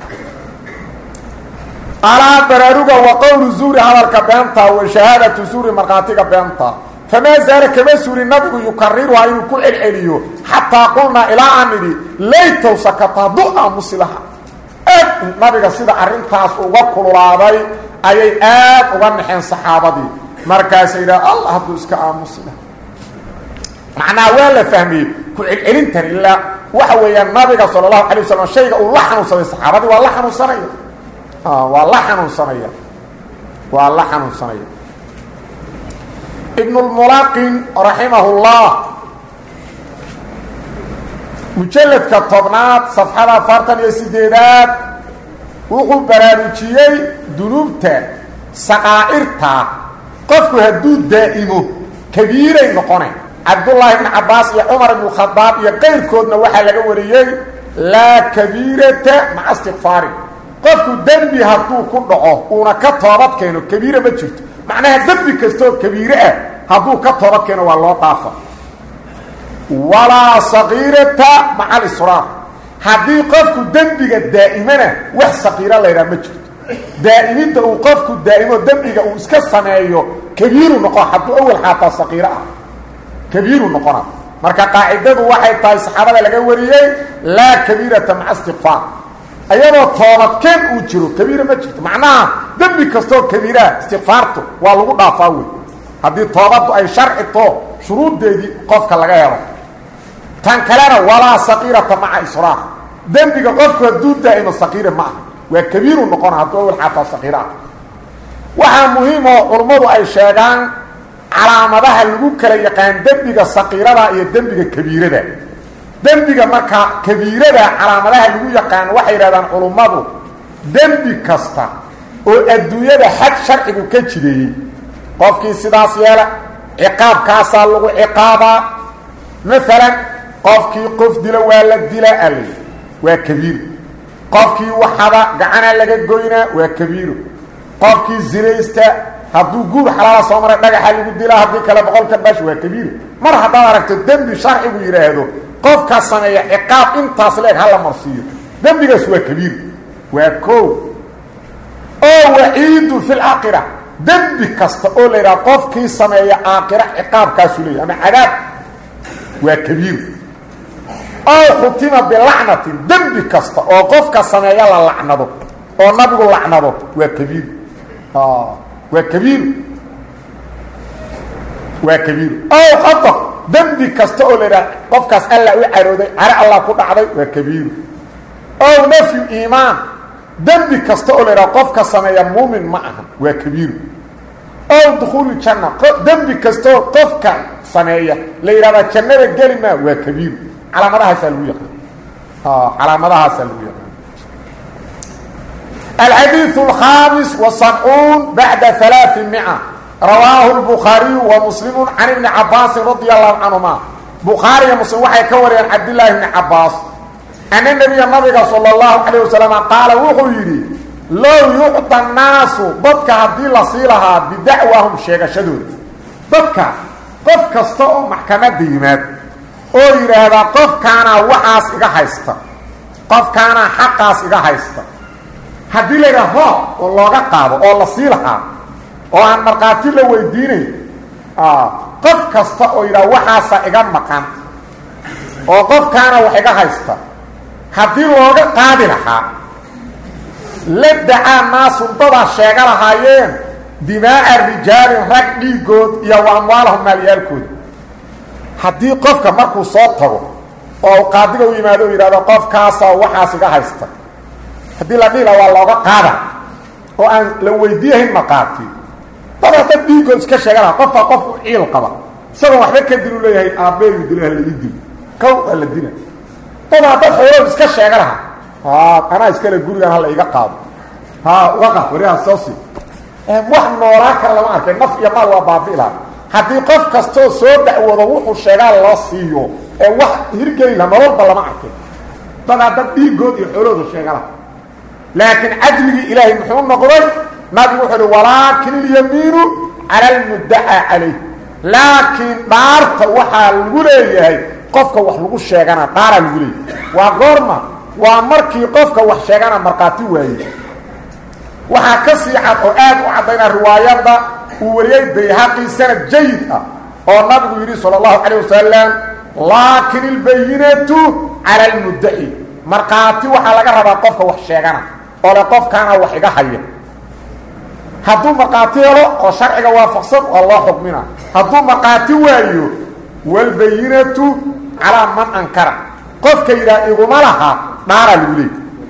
alaa baraaruga wa qowlu zuuri hadalka beenta wa shahaadatu zuuri markhaatiga beenta famaa zaala kama suuri nabigu yukariruhaa inuu ku celceliyo xataa qulnaa ilaa aan nidhi laytow sakata hadduu aamusi laha aad nabiga sida arrintaas uga kululaaday ayay aad uga naxeen saxaabadii markaasay yidhaha allah hadduu iska aamusi laha macnaha waa la fahmiyey ku celcelintan ilaa waxa weeyaan nabiga sala allahu calay wasalam shayga uu la xanuunsaday saxaabadii waa la xanuunsanaya waa la xanuunsanaya waa la xanuunsanaya ibn اlmulaqin raximah اllah mujalladka tobnaad safxada afartan iyo sideedaad wuxuu baraarujiyey dunuubta saqaa'irta qofku hadduu daa'imo kabiiray noqone cabdullaahi ibn cabaas iyo cumar ibn khadaab iyo qayrkoodna waxaa laga wariyey laa kabiirata maca istikfaari qofku dembi hadduu ku dhaco uuna ka toobad keeno kabiire ma jirto macnaha dembi kastoo kabiire ah hadduu ka toobad keeno waa loo dhaafa walaa sagiirata maca alisraar haddii qofku dembiga daa'imana wax saqiira laydhaha ma jirto daa'imidda uu qofku daa'imo dembiga uu iska sameeyo kabiiru noqon hadduu awel xaataa saqiiro ah kabiiru noqona marka qaacidadu waxay tahay saxaabada laga wariyey laa kabiirata maca istikfaar ayadoo toobadkeen uu jiro kabiira ma jirto macnaha dembi kastoo kabiiraha istikfaartu waa lagu dhaafaa wey haddii toobaddu ay sharci too shuruuddeedii qofka laga helo tan kalena walaa saqiirata maca israar dembiga qofku hadduu daa'imo saqiire ma aha waa kabiiru noqona hadduu awel xaataa saqiira ah waxaa muhiim oo culummadu ay sheegaan calaamadaha lagu kala yaqaan dembiga saqiirada iyo dembiga kabiirada dembiga marka kabiirada calaamadaha lagu yaqaan waxay yiraahdaan culummadu dembi kasta oo adduunyada xad sharcigu ka jireeyay qofkii sidaas yeela ciqaabkaasa lagu ciqaabaa مثلا qofkii qof dila waa la dila al waa kabiir qofkii waxaba gacana laga goyna waa kabiir qofkii zinaysta hadduu guur xalaal soo maray dhagaxa lagu dila hadii kala boqolka bash waa kabiir mar hadaa aragto dambi sharcigu yiraahdo qofka sameeya ciqaab intaas leeg hal marsiyo dambigaas waa kabiir waa ko oo wa'iidu fil aakhira dambi kasta oo leeyahay qofkii sameeya aakhira ciqaabkaas leeyahay ama cadaab waa kabiir oo khutima bilacnati dambi kasta oo qofka sameeya la lacnado oo nabigu lacnado waa kabiir ah waa kabiir waa kabiir oo khata dambi kasta oo leeyahay qofkaas alla u carooday ara Allah ku dhacday waa kabiir oo nafi iimaan dambi kasta oo leeyahay qofka sameeya muumin ma aha waa kabiir oo dukhul janna dambi kasta oo qofka sameeya leeyahay jannada galima waa kabiir علامتها سلوية اه علامتها سلوية الحديث الخامس والسبعون بعد ثلاثمائة رواه البخاري ومسلم عن ابن عباس رضي الله عنهما بخاري ومسلم وحي كوري عن عبد الله بن عباس أن النبي النبي صلى الله عليه وسلم قال وخيري لو يعطى الناس ضدك هدي لصيلها بدعوهم شيء شدود ضدك قف كستو محكمة ديمات oo yiraahdo qof kaana waxaas iga haysta qof kaana xaqaas iga haysta hadii la yiraahdo oo looga qaado oo la siilaha oo aan marqaati la weydiinay ah qof kasta oo yiraahdo waxaas iga maqan oo qof kaana wax iga haysta hadii looga qaadi lahaa la daa naas tada sheega lahaayeen dimaa rijaal rag dhiigood iyo amwaalahum maaliyalkood haddii qofka markuu soo tago oo qaadiga u yimaado yiraahdo qofkaas waxaas iga haysta hadii la dhila waa looga qaada oo aan la weydiiyin maqaati tada tadiigo iska sheegana qofka qof ciil qaba sabab waxba ka dilu leeyahay aabeeyo dilaha la idil kow la dina tada dadka iska sheegana ha ana iska la guriga hal iga qaado ha waqa wariha soosi ee wax noolaa kala lama arkay naf iyo maal waa baabila hadii qof kasto soo dacwado wuxuu sheegaa loo siiyo ee wax hirgelin la nolol balama arkay dada dad dhiigood iyo xoolooda sheegala laakiin adligi ilaahi muxuu noqday nabi wuxuu walaakin al-yaminu ala al-mudda'a alayh laakin daarta waxa lagu leeyahay qofka wax lagu sheegana daara lagu leeyahay waa goorma waa markii qofka wax sheegana marqaati waayo waxa ka sii cad oo aad u cadayna riwaayada وريد بيهقي سنة جيدة والنبي يري صلى الله عليه وسلم لكن البينة على المدعي مرقاتي وحا لغا ربا قفك وحشيغانا ولا قف كان وحيغا حيا هدو مرقاتي له او شرعي وافقصد والله حكمنا هدو مرقاتي وايو والبينة على من انكر قفك يرا ايغما لها نار الولي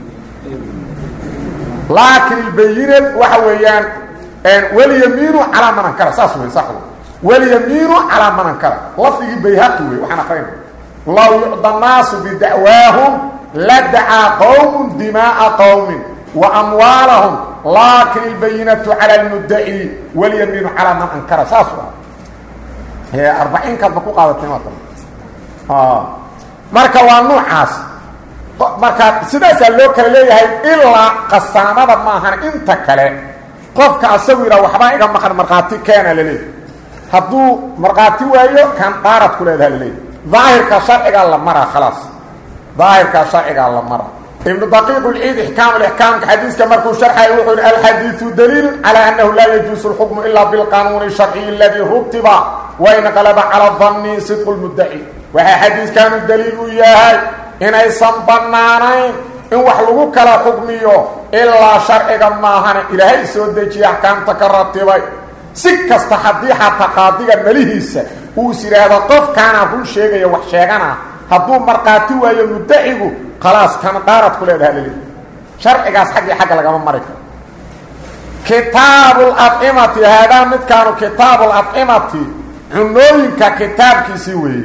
لكن البينة وحويان واليمين على من انكر اساسه صح واليمين على من انكر لفظ بيهقي وحنا قرينا الله يعطى الناس بدعواهم لدعا قوم دماء قوم واموالهم لكن البينة على المدعي واليمين على من انكر اساسه هي أربعين كلمه قادتين مثلا اه marka waa nuucaas marka sidaas loo kala leeyahay illa qasaanada ma ahan inta kale qofka asawira waxba iga maqan marqaati keena leeyahay haduu marqaati waayo kan qaarad ku leedahay leeyahay zaahirka sharciga la mara خلاص ظاهرka sharciga la mara ibn daqiq al-eid ihkam al-ihkam hadith kama ku sharxay wuxuu al-hadith dalil ala annahu la yajuz al-hukm illa bil qanun al-shar'i alladhi rutiba wa in qalaba ala dhanni sidq al-mudda'i wa hadith kan dalil yahay inay sanbanaanayn in wax lagu kala xukmiyo illa sharciga maahan ilaahay soo dejiyo ahkaamta ka ratibay si kasta hadii xataa qaadiga malihiisa uu siraado qof kana run sheegaya wax sheegana haduu marqaati waayo muddacigu خلاص كان قارت كل هذا اللي شرعigaas xaq xaq laga ma mari karo كتاب الأطعمة هذا متكان كتاب الأطعمة عنوينك كتاب كيسيوي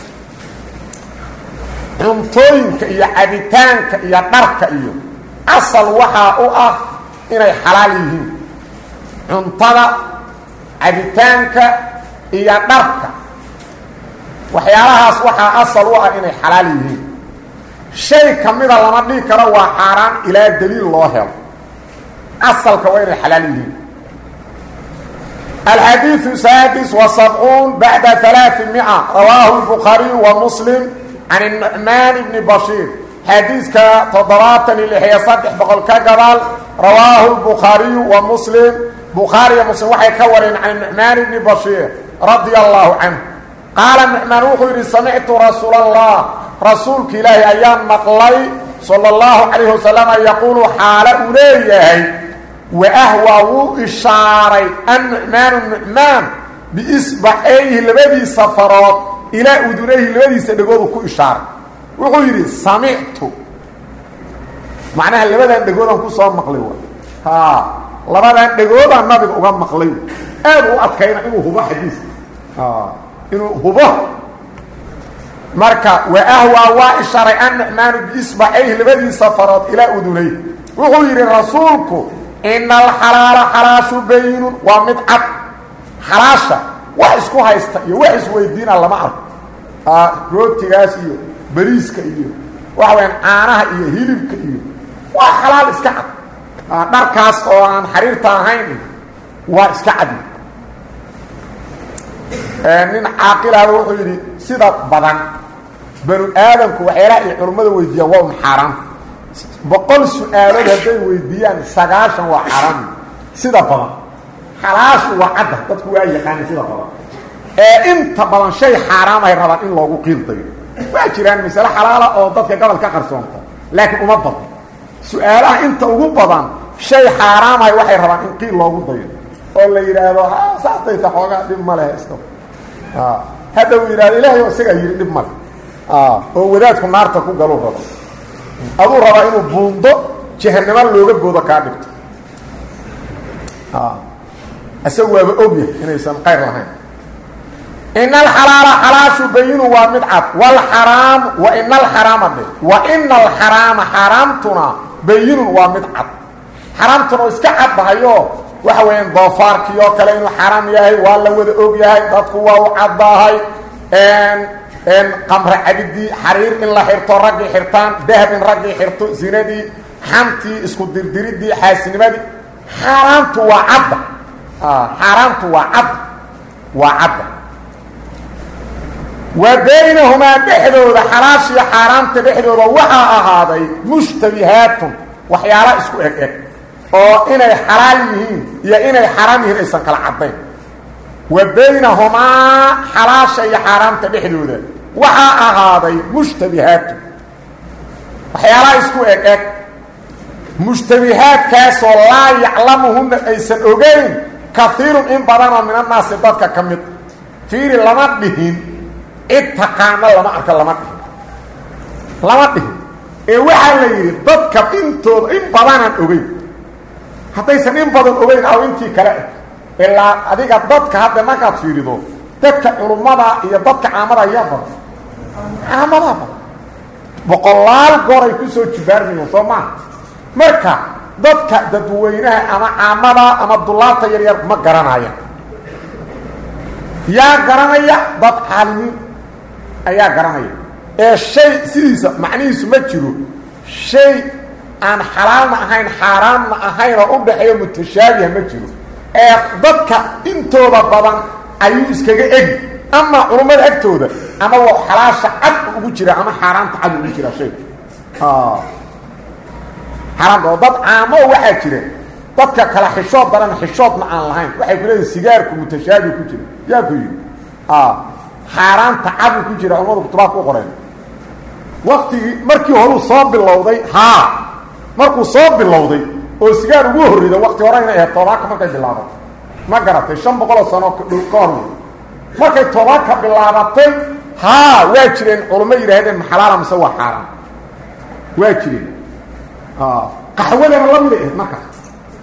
عنطوينك إيا عبتانك إيا درك إيا أصل وحا أؤه إني حلاليهين عنطلا عبتانك إيا درك وحيالها وحا أصل وحا إني حلاليهين شيء كميدا لما ديك روا حاران إلى دليل الله أصل كوين حلاليهين الحديث السادس وسبعون بعد ثلاثمائة رواه البخاري ومسلم عن النعمان بن بشير حديث كتضرات اللي هي صدح بقول كجبال رواه البخاري ومسلم بخاري ومسلم وحي كورين عن النعمان بن بشير رضي الله عنه قال النعمان وخير سمعت رسول الله رسولك إلهي أيام مقلي صلى الله عليه وسلم يقول حال أوليه وأهوى إشاري النعمان النعمان بإصبعيه لبدي سفرات إلى أدنيه لبدي سنقوله كو إشاري وغيري سمعت معناها لبدا نقوله كو صوم مقليوه ها لبدا نقوله النبي أقام مقليوه أبو أتكينا إنه هو حديث ها إنه هو مركا وأهوى وإشاري النعمان بإصبعيه لبدي سفرات إلى أدنيه وغيري رسولك إن الحلال حلاش بين ومتعب حلاشة وحسكو هايستا وحس ويدين الله معه آه روتي غاسي بريسك إيو وحوين آنها إيو هيلبك إيو وحلال اسكعد آه نركاس وان حرير تاهين واسكعد آه من عاقل هذا وحيري سيدة بدن بنو آدم كوحيرائي عرمده ويديا وهم حرام بقول سؤال هذين ويديان سغاشا وحرام سيده بدن حلاش وعده dadku waa yaqaan sida badan ee inta badan shay xaraam ay rabaan in loogu qiiltayo waa jiraan misal xalaala oo dadka gobol ka qarsoonta laakiin uma badan su'aalaha inta ugu badan shay xaraam ay waxay rabaan in qiil loogu dayo oo la yiraahdo saactay taxooga dib ma leh isto ah hada uu yiraahdo ilaahay oo isaga yiri dib ma ah oo wadaadku naarta ku galo rabo adu raba inuu buundo jahannama looga goodo ka dhigto ah أسوى بأبيه إنه يسمى غير لهين إن الحلال حلاش بين ومتعب والحرام وإن الحرام به وإن الحرام حرامتنا بين ومتعب حرامتنا اسكعب بهايو وحوين ضفارك يو كلينو حرام ياهي والله وذا أبيهي تدقوا وعضاهي إن إن قمر عبدي حرير إن لا حرطو رقي حرطان ذهب إن رقي حرطو زيندي حمتي اسكو دردردي حاسنبادي حرامت وعض آه حرامت وعض وعض وبينهما بحدود حلاش حرامت بحدود وحا هذا مشتبهات وحيالا اسكو اك اك او اني حلاليين يا اني حراميين ايسان كلا عدين وبينهما حلاش حرامت بحدود وحا هذا مشتبهات وحيالا اسكو اك اك مشتبهات كاسو لا يعلمهن ايسان اوغين كثير إن بدنا من الناس ضدك كمد فير لما دهين اتقانا لما أركا لما دهين لما دهين إيه وحا ليري ضدك انتو إن بدنا أغين حتى يسان إن بدنا أغين أو انتي كرأت إلا أديك ضدك هذا ما كانت فيري دو ضدك علماء إيا ضدك عامرا يابا عامرا يابا بقلال قوري كسو جبار من وصوما مركا dadka dadweynaha ama caamada ama dulaata yar yar ma garanaya yaa garanaya dad caalimi ayaa garanaya ee shay sidiisa macnihiisu ma jiro shay aan xalaalna ahayn xaraamna ahayn oo u dhaxeeyo mutashaabiha ma jiro ee dadka intooda badan ayuu iskaga eg ama culumada agtooda ama waa xalaasha cad ugu jira ama xaraamta cad ugu jira shay ah حرام ضد عامو waxa jira dadka kala xishood baran xishood ma aan lahayn waxay ku leeyihiin sigaarku mutashaabi ku jira yaa ku yiri ah xaraam taab ku jira umadu kutubaa ku qoreen waqti markii hore soo bilowday ha markuu soo bilowday oo sigaar ugu horreeyay waqti hore inay ahayd tobaaka markay bilaabatay ma garatay shan boqol sano ka hor markay tobaaka bilaabatay ha waa jireen culimo yiraahdeen xalaal ama sawa xaraam waa jireen آه قحوة لما لم يدعي مركز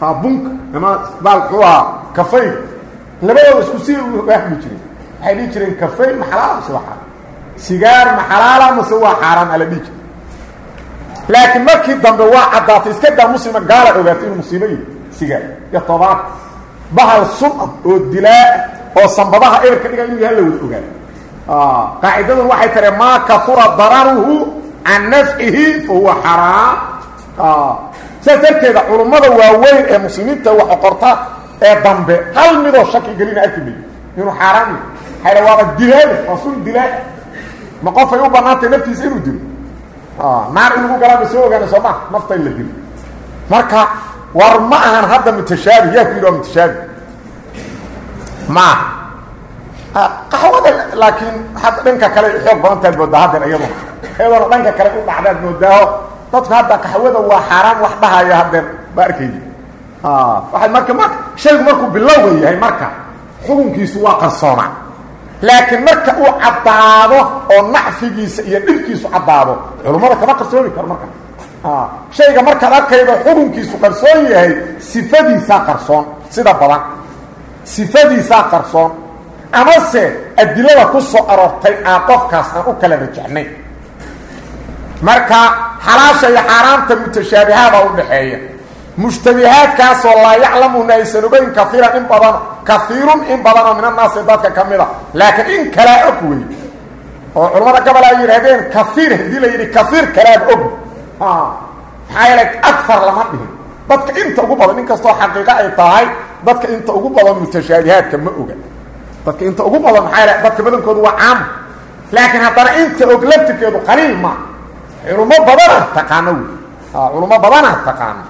بونك اما بالقوا كفي لبدو اسكو سي واخ مجري waxay dhigi jireen kafay maxalaal suwaxa sigaar maxalaal ma suwa xaraam ala dhigi laakiin markii dambe waa cadaatay iska daa muslima gaala ogaatay in musiibay sigaar ya tobaad bahal sun oo dilaa oo sanbadaha eerka dhiga inuu yahay la wada ogaay ah qaacidadu waxay tare ma kafura dararuhu an naf'ihi fa huwa haram ah sadarteeda culimada waaweyn ee muslimiinta waxa qorta ee dambe hal midoo shaki galina arkay inuu xaraam hayra waa dilaa rasul dilaa ma qof ay u banaatay naftiisa inuu dilo ah maar inuu galaab soo ogaana soma nafta in la dilo marka war ma ahan hadda mutashaabih yaa fiiro mutashaabih ma qahwada laakiin had dhanka kale xoog badan booda hadda iyadu iyadoo dhanka kale u dhacdaad moodaa dadka hadda qahwada waa xaraam wax dhahaya hadda baarkay ah waxa marka marka shay markuu bilow yahay marka xukunkiisu waa qarsooma laakiin marka uu cadaado oo nacfigiisa iyo dhibkiisu cadaado culimada kama qarsoomi kar marka ah shayga marka arkaydo xukunkiisu qarsoon yahay sifadiisa qarsoon sida badan sifadiisa qarsoon ama se adilada ku soo aroortay aan qofkaas aan u kala rajacnay marka xalaasha iyo xaraamta mutashaabihaada u dhaxeeya مشتبهات كاس والله يعلمون يسنبين كثيرا إن بدن كثير إن بدن من الناس ذاتك كاملة لكن إن كلا أكوي علماء قبل أن يرهدين كثير دي ليري كثير كلام أب ها حيالك أكثر لما به ذاتك إنت أقوبضا إنك استوى حقيقة أي طاهي ذاتك إنت أقوبضا متشابهات كما أقول ذاتك إنت أقوبضا حيالك ذاتك بدن كدوا عام لكن هذا أنت أقلبتك يدو قليل ما علماء بدنا تقانو علماء بدنا تقانو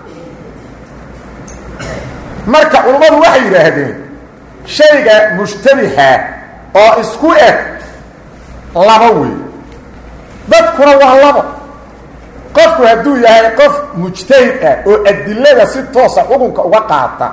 marka culimadu waxay yiraahdeen shayga mushtabiha oo isku eg laba way dadkuna waa laba qofku haduu yahay qof mujtahid ah oo adillada si toos ah xukunka uga qaata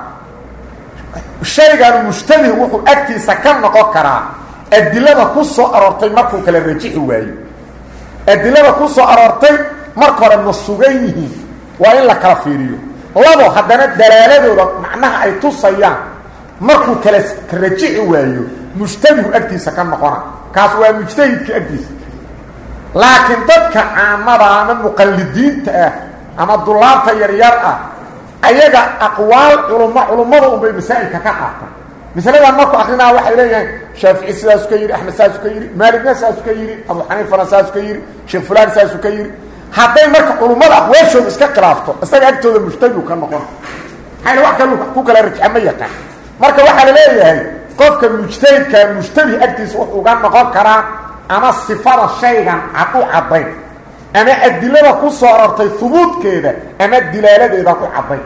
shaygan mushtabih wuxuu agtiisa ka noqon karaa adillada ku soo aroortay markuu kala rajixi waayo adillada ku soo aroortay marka hore masuugan yihiin waa in la kala fiiriyo labo haddana dalaaladooda macnaha ay tusayaan markuu kala rajixi waayo mushtabihu agtiisa ka noqona kaas waa mujtahidka agtiisa laakiin dadka caamada ama muqallidiinta ah ama dulaabta yaryar ah ayaga aqwaal culumma culumada u bay masaa'ilka ka qaataan misalada markuu akrinaa waxay leeyahay shaafici sidaas ka yiri ahmed sidaas ka yiri maalik sidaas ka yiri abu xaniifa sidaas ka yiri sheekh fulaan sidaas ka yiri hadday marka culumada aqwaashooda iska khilaafto isaga agtooda mushtabihu ka noqon hayna wax kale ku kala rajxama yaqaan marka waxa la leeyahay qofka mujtahidka mushtabih agtiisa wuxuu uga noqon karaa ama sifada shaygan aqu caday ama adilada ku soo arortay thubuutkeeda ama dilaaladeeda ku caday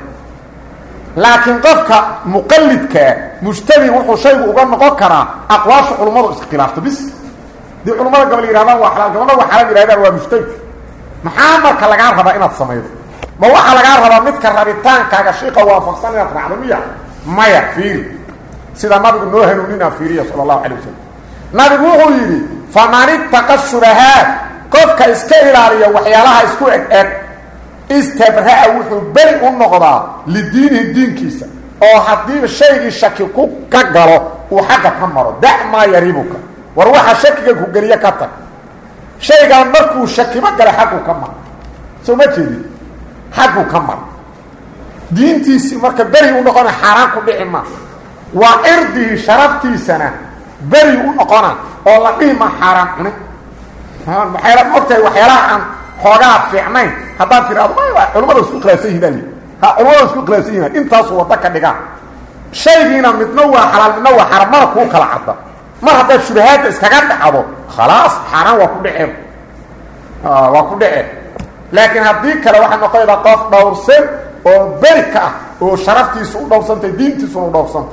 laakiin qofka muqallidka mushtabih wuxuu shaygu uga noqon karaa aqwaasha culumada iska khilaafto bis di culumada gabal yiraahdaan waa xalaal gabadha waa xalaal yiraahdaan waa mushtabih maxaa marka laga rabaa inaad sameeydo ma waxa laga rabaa midka rabitaankaaga shiiqa waafaqsan inaad raacdo miya maya fiiri sida nabigu noo hanuunina fiiriya sallallahu alayhi wasallam nabigu wuxuu yiri famani taqashubahat qofka iska ilaaliya waxyaalaha isku eg eg istabraa wuxuu bari u noqdaa lidiini diinkiisa oo hadii shaygi shaki ku ka galo uu xaqa ka maro da' ma yaribuka war waxa shakiga ku galiya ka tag shaygan markuu shakiba gala xaqu ka mar soo ma jeedi xaqu ka mar diintiisi marka bari u noqona xaraan ku dhici ma waa irdi sharaftiisana bari u noqona oo la dhima xaraan cuni ها محيرات مرتي وحيراء حوغات في عمين هذا في الأرض علماء السوق كلاسيه ذلك علماء السوق كلاسيه انت صوتك دقاء شيء متنوع حلال متنوع حرام ما كو كلا عدا ما هذا الشبهات اسكغان دحدو خلاص حرام وكو دحير اه وكو دحير لكن هذيك لو واحد نقيد قف دورسن او بركه او شرفتيس او دوسنت دينتيس او دوسنت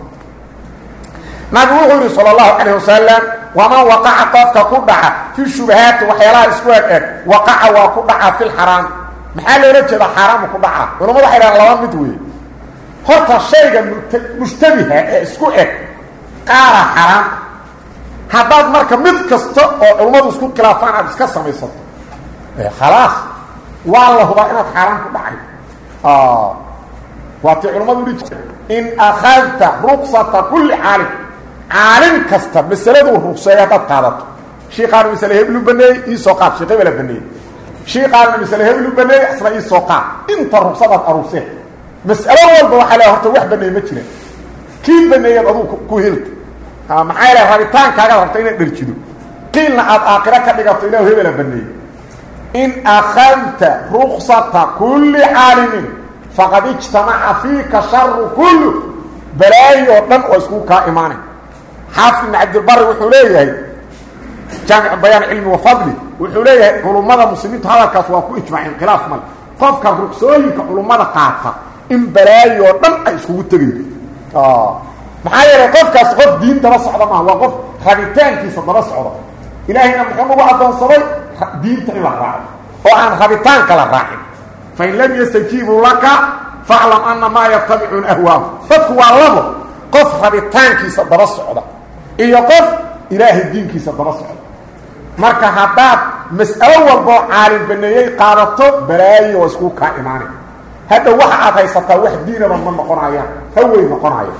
نبي صلى الله عليه وسلم وما وقع قفك كدعه في الشبهات وحيلها اسكوك وقع وكدعه في الحرام محل رجل حرام كدعه ولما خير لو مدوي horta shayga mushtabiha isku eg qaara haram haddad marka mid kasta oo culimadu isku khilaafaan aad iska samaysato ee khalaas wallahu ba inaad haram ku dhacay ah واتي علماء يريد إن أخذت رخصة كل عالم عالم كستا مسألة الرخصة يتقاضت شيء قال مسألة هبل بني يسوقات شيء قبل بني شيء قال مسألة هبل بني أصلا يسوقات انت الرخصة أروسيه مسألة والبوح على هرت واحد بني متشنه كيف بني يضعوه كوهلت maxay la rabitaan kaaga rabtay inay dhirjido qilna aad aakhira ka dhigato ilaahu hebel bannay in akhanta rukhsata kulli alim faqad ijtama'a fika sharru kullu balaayo dhan oo isku ka iimaanay xaafid abd albar wuxuu leeyahay jaamic bayaan ilmi wa fadli wuxuu leeyahay culumada muslimiinta hadalkaas waa ku ijmaacin khilaaf mal qofka rukhsooyinka culumada qaata in balaayo dhan ay isku tagay ah maxaa yeelay qofkaas qof diinta la socda ma waa qof rabitaankiisa daba socda ilaahina muxuu ugu adoonsaday diinta in la raaco oo aan rabitaanka la raacin fa in lam yastajibu laka fa'lam anna ma yattabi'un ahwaahum dadku waa labo qof rabitaankiisa daba socda iyo qof ilaahay diinkiisa daba socda marka haddaad mas'alo walbo caalim baneeyay qaadato balaayo oo isku ka iimaanay hadda waxa aad haysataa wax diinaba ma noqonaya haway noqonaya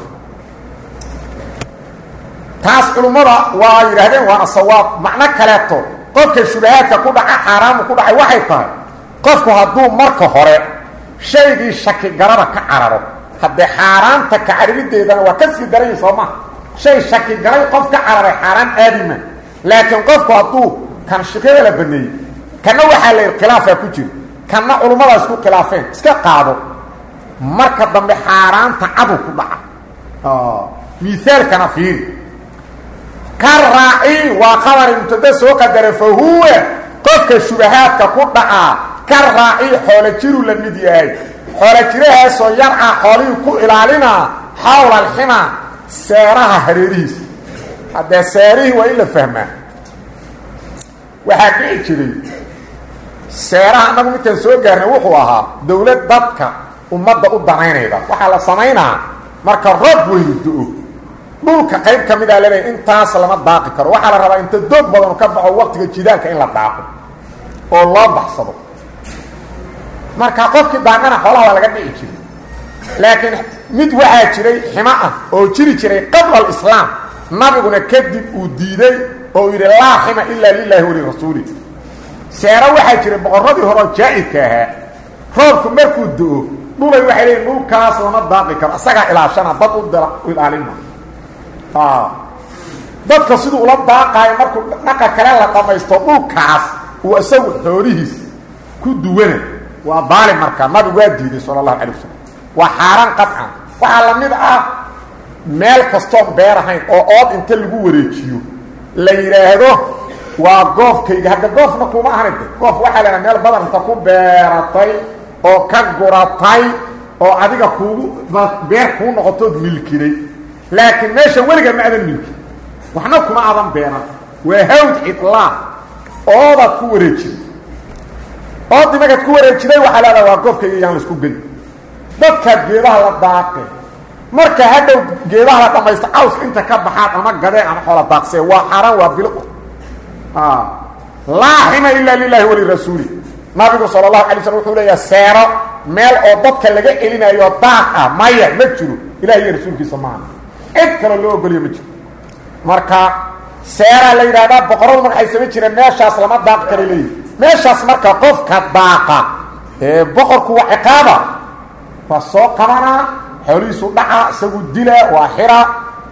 taas culumada waa yiraahdeen waa sawaab macna kaleeto qofka shubahaadka ku dhaca xaraam ku dhacay waxay tahay qofku hadduu marka hore shaygii shaki garaba ka cararo hadda xaraamta ka carideedana waa ka sii daray sooma shay shaki garay qof ka cararay xaraam aadima laakiin qofku hadduu kan shaqada la baneeyay kana waxa la khilaafa ku jiro kana culumada isku khilaafeen iska qaado marka dambe xaraamta cadu ku dhaca ah misaal kana fiir كالراعي وخبر متدى سو قدر فهو قفك الشبهات كدعا كالراعي حول جيرو لمid yahay حول جيرها سو يرعى حولي كو الالنا حول الحمى سيرها حريريس هذا سيري وإلا فهمه وحكي جيري سيرها انغو متن سو غارنا wuxuu ahaa dawlad dadka umada u dareynayda waxa la sameeyna marka roob weeyo dhulka qayb kamid ah leeyahay intaas lama daaqi karo waxa la rabaa inta doog badan ka baxo waqtiga jidaalka in la daaqo oo loo baxsado marka qofki daaqana xoolaha laga dhici jiray laakiin mid waxa jiray xima ah oo jiri jiray qabla al-islaam nabiguna kadib uu diiday oo yiri la xima illa lillahi wa rasuuli seera waxa jiray boqoradii hore jaa'idka ah roobku markuu doo dhulay waxa leeyahay dhulkaas lama daaqi karo asaga ilaashana dad u dara u ilaalina ah dadka sidoo ula daaqay markuu dhaqa kale la qamaysto dhulkaas uu asagu xoorihiis ku duwan waa baali marka nabi waa diiday sallallahu alayhi wasallam wa xaran qad'a waxa la mid ah meel kasto beer ahayn oo ood inta lagu wareejiyo la yiraahdo waa goofkayga hadda goofna kuma ahayn goof waxa la meel badan inta ku beeratay oo ka guratay oo adiga kuugu beer ku noqoto milkiday لكن ماشي ولغا ما ادن ملك وحنا كما ادن بينا وهود اطلاق اودا كوريجي اودي ما كوريجي waxa la waa qofka yaan isku gal dadka geedaha la daaqay marka hada geedaha la dhamaysto aws inta ka baxaad ama gadeen ama xoolo daaqsay waa xaraan waa bil ah la hima illa lillahi wa lirasuli nabiga sallallahu alayhi wasallam wuxuu leeyahay seero meel oo dadka laga elinayo daaqa maya ma jiro ilaahay rasuulkiisa maana إذ كانوا لو قولي مجد مركا سيرا ليدا دا بقرون مركا يسمي جيرا ميشاس لما داق كري لي ميشاس مركا قفكا داقا بقركو عقابة فالسوق كمانا حوليسو دعا سوو الدلاء واحرا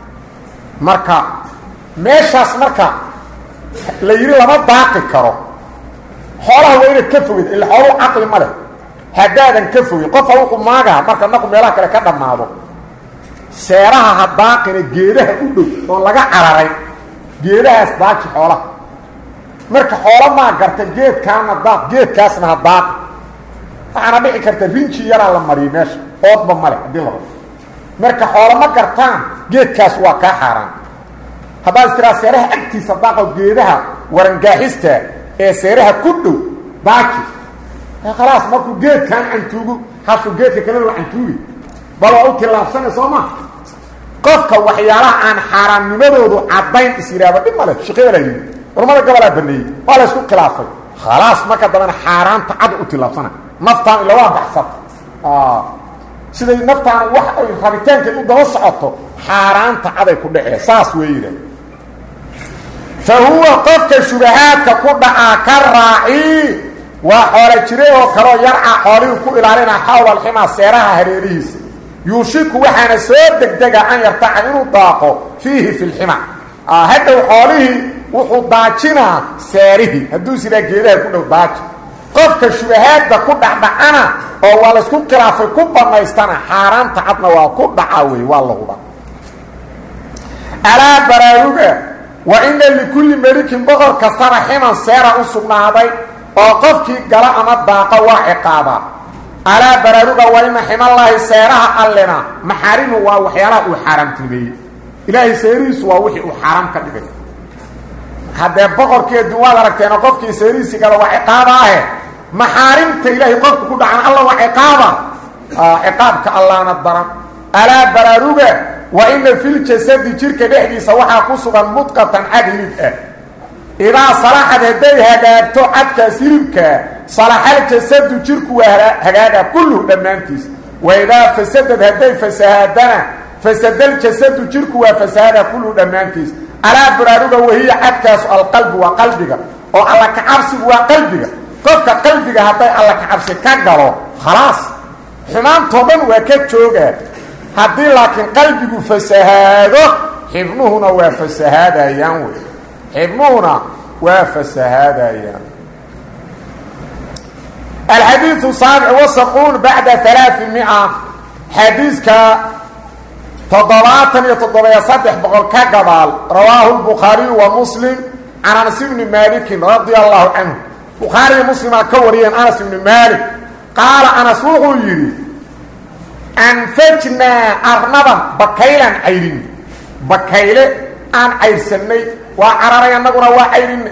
مركا ميشاس مركا ليري لما داق كرو حوله وين كفوي اللي حوله عقل ماله هدادا كفوي قفا وقو ماغا مركا نقو ميلا كلا كدام ماغو seeraha hadaaqina geedaha u dhow oo laga cararay geedahaas daaqi xoolaha marka xoolo ma garta geedkaana daaq geedkaasna hadaaq waxaana dhici karta rinji yara la mariyo meesha oodba male hadii la marka xoolo ma gartaan geedkaas waa ka xaraan hadaa istira seeraha agtiisa daaqo geedaha warangaaxista ee seeraha ku dhow daaqi khalaas markuu geedkan antuugu hashu geedka kale waa antuugi balo u tilaabsan sooma qofka waxyaalaha aan xaraamnimadoodu cadayn isiraaba dib male shaqeelayay urmada gabala banay wala isku khilaafay khalaas marka daban xaraamta cad u tilaabsana naftaan ila waa baxsad ah siday naftaan wax ay rabitaanka u daba socoto xaaraanta caday ku dhacee saas weeyeen fa huwa qofka shubahaadka ku dhaca ka raaci waa xoolo jire oo kale yarca xooluhu ku ilaalina xawla alxima seeraha hareerihiisa yuushiku waxaana soo degdega an yartaca inuu daaqo fiihi fi lxima hadda xoolihii wuxuu daajinaa seerihi hadduu sidaa geedaha ku dhow daaji qofka shubahaadda ku dhacdhacana oo waa laysku khilaafay ku banaystana xaaraanta cadna waa ku dhaca wey waa lahuba alaa baraaruga wa ina likulli melikin boqor kastana ximan seera u sugnaaday oo qofkii gala ama daaqa waa ciqaabaa alaa baraaruga wa ina ximallaahi seeraha allena maxaarimu waa waxyaalaha uu xaaraamtimeeyey ilaahay seerihiisu waa wixii uu xaaraam ka dhigay haddee boqorkeedu waad aragteena qofkii seerihiisi gala waa ciqaaba ahe maxaarimta ilaahay qofka ku dhacan alla waa ciqaaba ciqaabka allaana daran alaa baraaruga wa ina filjasadi jirka dhexdiisa waxaa ku sugan mudqatan cad hilib ah idaa salaxad hadday hagaagto cadkaas hilibkaa salaxaljasadu jirku waa hagaaga kulluhu dhammaantiis wa idaa fasadad hadday fasahaadana fasadaaljasadu jirku waa fasahaada kulluhu dhammaantiis alaa baraaruga wahiya cadkaasu alqalbi waa qalbiga oo alla kacabsigu waa qalbiga qofka qalbiga hadday alla kacabsi ka galo khalaas xumaantoo dhan waa ka joogaa haddii laakiin qalbigu fasahaado xibnuhuna waa fasahaadayaan wey xibnuhuna waa fasahaadayaan alxadiiu saabic wasaquun bacda alaaثimia xadiiska toddobaatan iyo toddobiyo saddex boqol ka gadaal rawaahu lbukhaariyu wa muslim can anas ibni maalikin radia allahu canhu bukhaariyo muslimaa ka wariyeen anas ibni maalik qaala anas wuxuu yidhi anfajnaa arnaban bakaylaan cayrin bakayle aan cayrsanay waa cararay annaguna waa cayrinay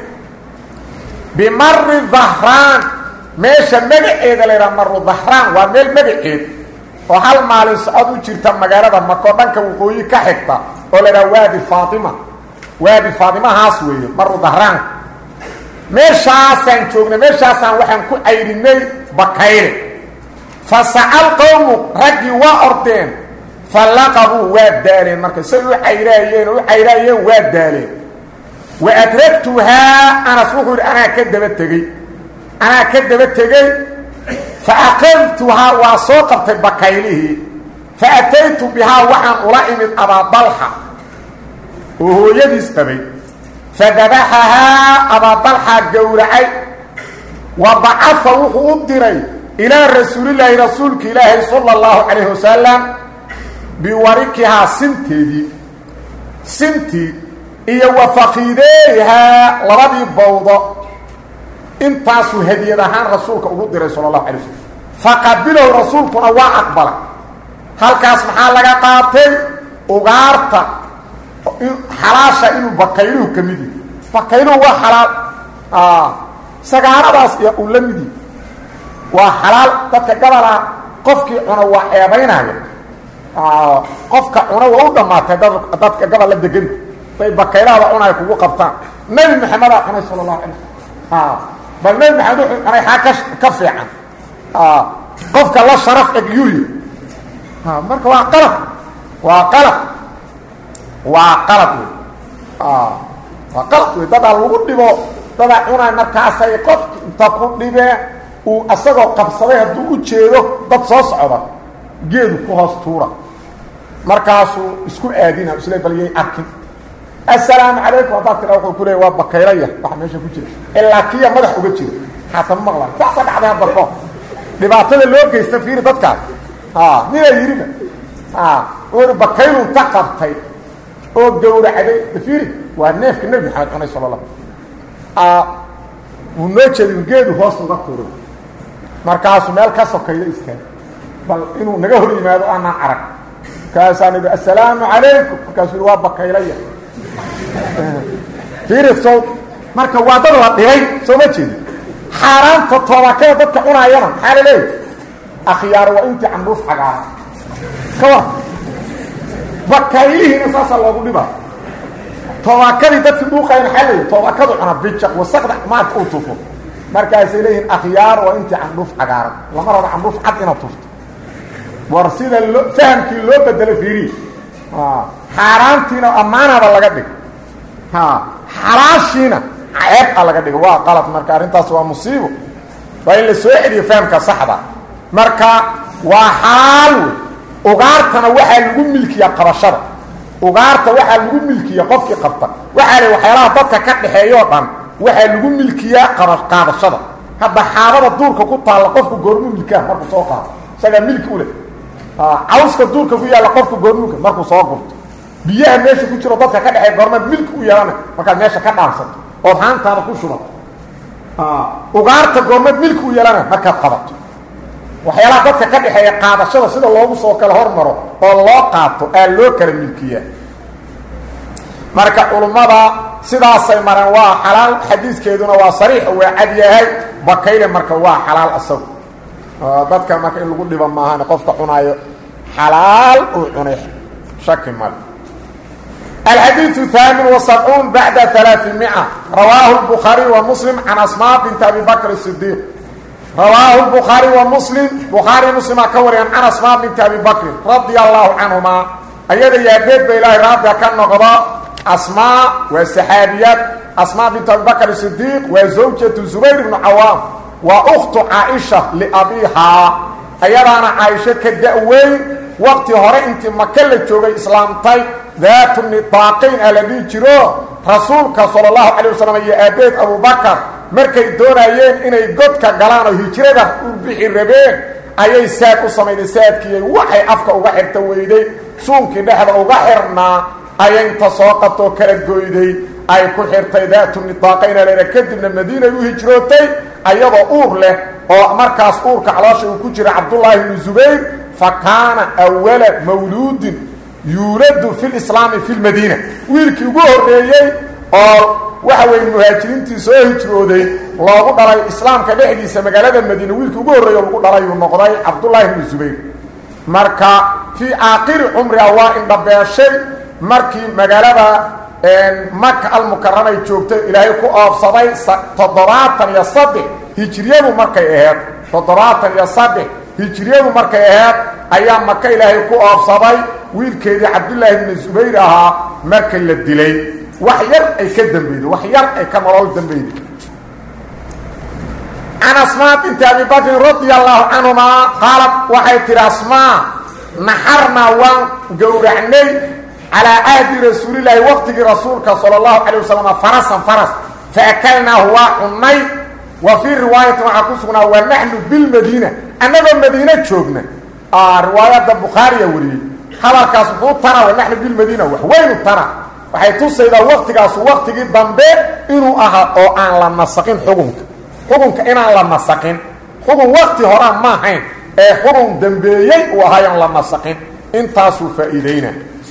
bimari dahraan meesha magaceeda laydhaha maru dahraan waa meel magaceed oo hal maalin socod u jirta magaalada mako dhanka waqooyi ka xigta oo laydhaha waadi faatima waadi faatimahaas weeye maru dahraanka meeshaasaan joognay meeshaasaan waxaan ku cayrinay bakayle fa sacal qowmu raggii waa ordeen fa laqabuu waa daaleen marka say u cayraayeen oo u cayraayeen waa daaleen wa adragtuhaa anas wuxuu yidhi anaa ka daba tegey anaa ka daba tegey fa aqadtuhaa waa soo qabtay bakaylihii fa ataytu bihaa waxaan ula imid abaadalxa oo hooyadiis qabay fa dabaxahaa abaadalxaa gowracay wa bacafa wuxuu u diray ilaa rasuulilaahi rasuulka ilaahay sala allahu calayhi wasalam biwarikihaa sinteedii sintii iyo wa fakiideeyhaa labadii bawdo intaasuu hadiyad ahaan rasuulka ugu diray sala allahu alay wasalam faqabilahu rasuulkuna waa aqbalay halkaas maxaa laga qaatay ugaarta xalaasha inuu bakayluhu ka mid yahi bakayluhu waa xalaal sagaaradaas iyo uu la mid yahi waa xalaal dadka gabalaa qofkii cuna waa ceebaynaya qofka cuna waa u dhammaatay dadka gabal la deganta bay bakaylahada cunay kugu qabtaan nebi maxamedaa cunay sala allahu alay wasalam bal nebi maxamed wuxuu cunay xaa ka ka fiican qofka la sharaf egyuuy marka waa qalad waa qalad waa qalad wey waa qalad wey dadaa lagu dhibo dadaa cunay markaasay qofki inta ku dhibee uu asagoo qabsaday hadduu u jeedo dad soo socda geedu ku hoos tuura markaasuu isku aadina isle balyay arkin assalaamu calaykum haddaad tira wuxuu ku leeya waa bakaylaya waxa meesha ku jira ilaa kiya madax uga jira xaatama maqlan saasa dhacday hadalko dhibaatada loo geysta fiiri dadkaas nina yiriba ur bakaylu ta qabtay oo gowracday fiiri waa neefka nebi maxamed cunay sala allah wuu noo jeedin geedu hoos uga tuuray markaasuu meel ka sokayda istaag bal inuu naga hor yimaado aanaan arag markaasaan idhi assalaamu calaykum markaasuu yidhi waa bakaylaya fiiri sow marka waa dad la dhigay soo ma jeedi xaaraanta toobakada dadka cunaayana maxaa la leeyahy akhyaar waa intii camruuf cagaara ka war bakaylihiina saasaa loogu dhiba toobakadii dadki dhuuqaya maxaa leeyahy toobakadu cuna bijaq wasaqda maanta uu tufo markaasay leeyihin akhyaar waa intii camruuf cagaaran lama rabo camruuf cad inaad tufto ورسيدا فهم كي لو بدل فيري اه حرامتنا امانه laga dhig ha xaraashina ceeb laga dhig waa qalad marka arintaas waa musiibo waa in la soo celiyo fahamka saxda marka waa xaal ugaartana waxa lagu milkiyaa qabashada ugaarta waxa lagu milkiyaa qofkii qabta waxa la waxyaalaha dadka ka dhaxeeyo dhan waxa lagu milkiyaa qabashada hada xaabada duurka ku taal qofku goormu milkiyaa markuu soo qaado saga milki u leh عاوزك دورك ويا لقفك غورنوك markuu soo gurto biyaha meesha ku jiro dadka ka dhaxay gorma milk u yeelana marka meesha ka dhaarsan oo haantaada ku shuba ah ugaarta gorma milk u yeelana marka qabato waxyaalaha dadka ka dhaxay qaadashada sida loogu soo kala hormaro oo loo qaato ee loo kala milkiya marka culimada sidaas ay maraan waa xalaal xadiiskeeduna waa sariix oo cad yahay bakayle marka waa xalaal asal dadka marka in lagu dhiban maahan qofka cunaayo حلال وعنيح شك مال. الحديث الثامن والسبعون بعد ثلاثمائة رواه البخاري ومسلم عن أسماء بنت أبي بكر الصديق. رواه البخاري ومسلم بخاري مسلم كوري عن أسماء بنت أبي بكر رضي الله عنهما أيضا يبيت بإله رابع كان نقضاء أسماء والسحابيات أسماء بنت أبي بكر الصديق وزوجة زبير بن عوام وأخت عائشة لأبيها أيضا عائشة كدأوين وقت هوري انت مكلة جوغي اسلامتي ذات النطاقين الذي جرو رسولك صلى الله عليه وسلم يا أبيت أبو بكر مركي دونايين إني قدك قلانو هجرده وبيحي الربين أيي ساد أصمين سادكي وحي أفكا أغاحر تويدي سونكي نحن أغاحرنا أيي انتصاقتو كالت قويدي أي كحرتي ذات النطاقين الذي كد من المدينة يهجروتي أيضا أور له ومركز أورك علاشي وكجر عبد الله بن الزبير فكان أول مولود يولد في الإسلام في المدينة ويلكي يقول ريي أو وحوي المهاجرين تسوه هجرودي الله قدر الإسلام كبيحدي سمقالة المدينة ويلكي يقول ريي وقدر المقضي عبد الله بن الزبير مركا في آخر عمر أوائن ربي الشيء مركي مقالة مكة المكرمة يجوبت إلهي كو أفصدي تضراتا يصدي هجريه مركا إهاد تضراتا يصدي هجريه markay ahayd ayaa Makka Ilaahay ku oofsaday wiilkeedii Abdullah ibn Zubayr aha markay la dilay wax yar ay ka dambeeyay wax yar ay ka nolol dambeeyay ana Asma bint Abi Bakr radiyallahu anhuma qalat waxay tiri Asma naharna wa gawra'nay ala ahdi rasuulillahi waqtigi rasuulka sallallahu alayhi wasallam farasan faras faakalna huwa ummay وفي رواية معكوسنا ونحن بالمدينة أننا المدينة شوقنا آه رواية البخاري وري خبر كاسفو ترى ونحن بالمدينة وحوين ترى وحيث إذا وقت كاسو وقت جدا بي إنو أها أو أن لما سقين حكمك حكمك إن لما سقين حكم وقت هرام ما هين اي حكم دنبيي وهاي لما سقين انتاسو فإلينا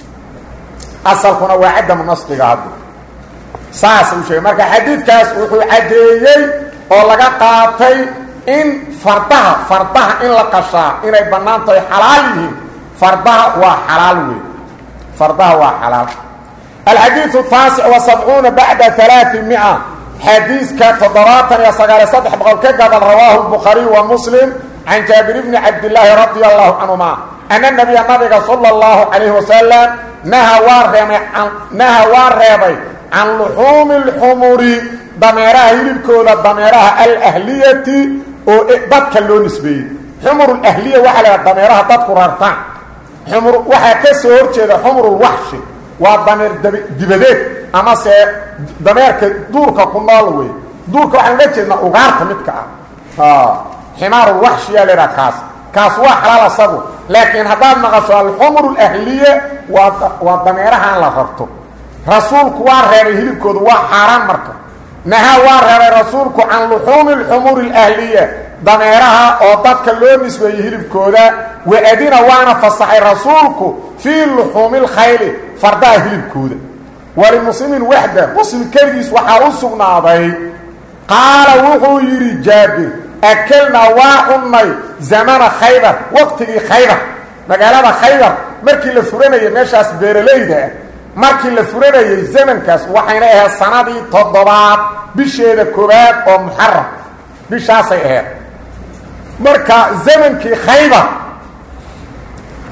أصل كنا وعدة من نصدق هذا ساس وشي مركا حديث كاس وحو عديي oo laga qaatay in fardaha fardaha in la qashaa inay banaantahay xalaal yihiin fardaha waa xalaal weey fardaha waa xalaal الحديث التاسع والسبعون بعد ثلاثمائة حديث كتضرات يا صغار صدح بقول كقبل رواه البخاري ومسلم عن جابر بن عبد الله رضي الله عنهما أن النبي النبي صلى الله عليه وسلم نهى وارغمي نهى وارغمي عن لحوم الحمر ضميرها يلكودا ضميرها الأهلية وضدك اللون نسبي حمر الأهلية وحلا ضميرها ضدك رارتان حمر وحا كسور جيدا حمر الوحش وضمير دبديك أما سي ضميرك دورك كنالوي دورك وحا نجينا أغارت متك آه حمار الوحش يالي راكاس كاس وحلال صبو لكن هذا مغشوا الحمر الأهلية وضميرها على غرطو رسولك وارغير هلكود وحاران مركب نهى وارغير رسولك عن لحوم الحمور الأهلية ضميرها او ضدك اللون نسبه هلكودا وأدين وانا فصحي رسولك في لحوم الخيل فردها هلكودا وللمسلمين وحده مسلم كريس وحاوسنا عضي قال وحو يري جابر أكلنا واحني زمان خيبر وقت خيبر مقالة خيبر مركي لفرنا يمشاس بيرليده markii la furanayay zamankaas waxayna ahayd sanadii toddobaad bisheeda koobaad oo muharram bishaasay ahayd marka zamankii khaybar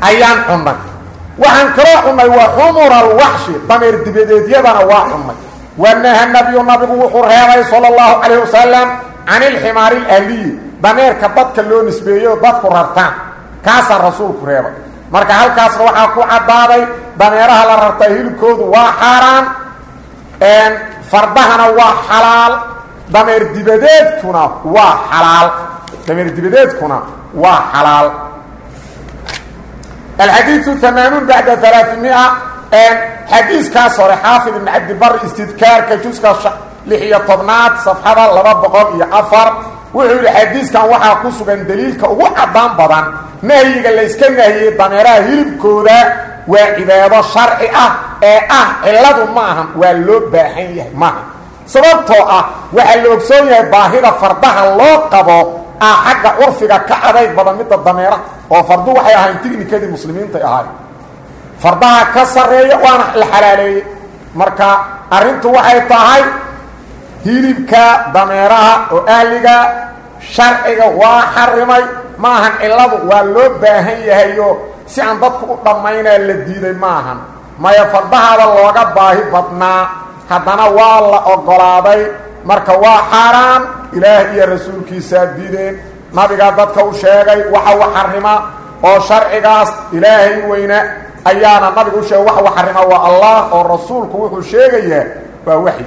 ayaan cunay waxaan kaloo cunay waa xumur alwaxshi dameer dibadeedyadana waa cunay wanaha nabiyu nabigu wuxuu reebay sala allahu calayhi wasalam can ilximaari alahliyi dameerka dadka loo nisbeeyo dadku rartaan kaasaa rasuulku reebay marka halkaasna waxaa ku caddaaday dameeraha la rartaa hilibkoodu waa xaaraan fardahana waa xalaal dameer dibadeedkuna waa xalaal dameer dibadeedkuna waa xalaal الحديث ثمانون بعد ثلاثمائة حديث كاسر حافظ بن عبد البر استذكار كجزء لحية طبنات صفحة لباب بقر يعفر وحول الحديث كان وحا قصوا دليل كوحا دان بضان نهي قال ليسكن نهي ضميرها هلب كودا وعبادة شرعية اه إلادوا معهم واللوب باحين معهم سببتو اه وحلوب سوية باهرة فردها الله قبو اه حق عرفك كعريك بضان مثل الضميرة وفردو waxay ahayn tignikadii muslimiinta ahaay fardaha ka sareeyo waana xalaaleey marka arintu waxay tahay hilibka dameeraha oo ahliga sharciga waa xarimay maahan iladu waa loo baahan yahay si aan dadku u dhameynaa la diiday maahan maya fardaha looga baahi badnaa hadana waa la ogolaaday marka waa xaraan ilaahay iyo rasuulkiisa diideen nabiga dadka u sheegay waxa uu xarima oo sharcigaas ilaahay weyna ayaana nabiga u sheegay waxa uu xarima waa Allah oo rasuulku wuxuu sheegaya waa wixii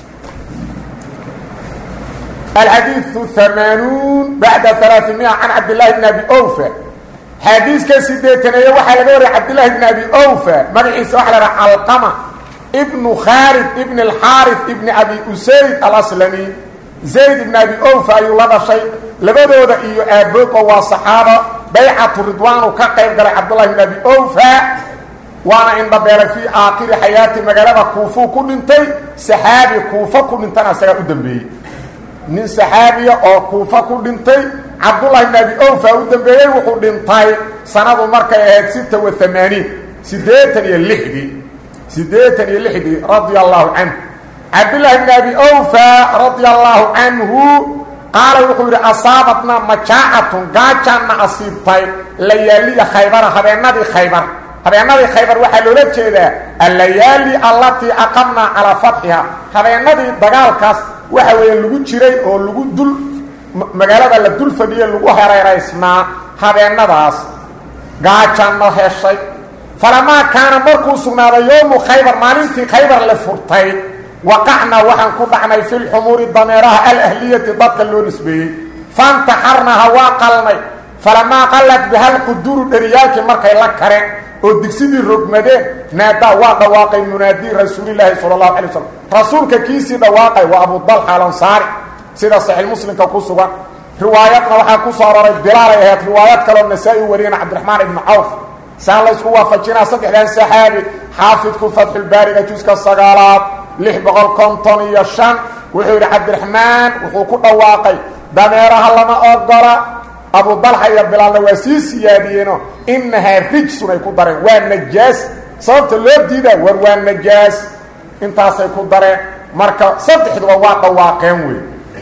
الحديث ثمانون بعد ثلاثمائة عن عبد الله بن ابي اوفى حديث كسيدتنا waxa laga wariyay عبد الله بن ابي اوفى magaciisa waxa la raacay alqama ابن خالد ابن الحارث ابن ابي اسيد الاصلمي زيد بن ابي اوفى يولد شيء لبدودا iyo aabooka waa saxaaba bay'atu ridwaan ka qayb galay Abdullah ibn Abi Awfa waana in babeera fi aakhir hayati magaalada Kuufa ku dhintay saxaabi Kuufa ku dhintana asaga u dambeeyay nin saxaabiya oo Kuufa ku dhintay Abdullah ibn Abi Awfa u dambeeyay wuxuu dhintay sanadu markay ahayd ستة وثمانين sideetan iyo lix sideetan iyo lix radiyallahu anhu عبد الله بن ابي اوفى رضي الله عنه قال وحور اصابتنا مجاعه غاجنا اصيبتي ليالي خيبر habeenadi خيبر habeenadi خيبر waxa loo jeedaa الليالي التي اقمنا على فتحها habeenadi dagaalkaas waxa weey lagu jiray oo lagu dul magaalada la dul fadhiyo lagu hareereysnaa habeenadaas gaajana heshay falama kaana markuu sugnaaday yawm خيبر maalintii خيبر la furtay وقعنا وحن كدحنا في الحمور الضميرها الأهلية ضدك اللونسبي فانتحرناها وقلنا فلما قلت بها القدور دريالك مركي لكرين ودكسيدي الرقمدين نادا واقع واقع منادي رسول الله صلى الله عليه وسلم رسولك كيسي دا واقع وابو الضلح الانصاري سيدا صحيح المسلم كوكوسوا رواياتنا وحا كوسوا بلالة هي روايات كلام النسائي ورينا عبد الرحمن بن عوف سأل الله يسكوا فجنا صدح لان سحابي حافظكم فتح الباري جوزك الصقالات لح بقول كونتون يشان وحور عبد الرحمن وحو كدواقي دميرها لما اوغلا ابو طلحه يا بلال واسيس يادينو انها رجس اي كدره ونجاس صوت لو ديده ور ونجاس انتاس اي كدره marka saddexdu waa dhawaaqeen way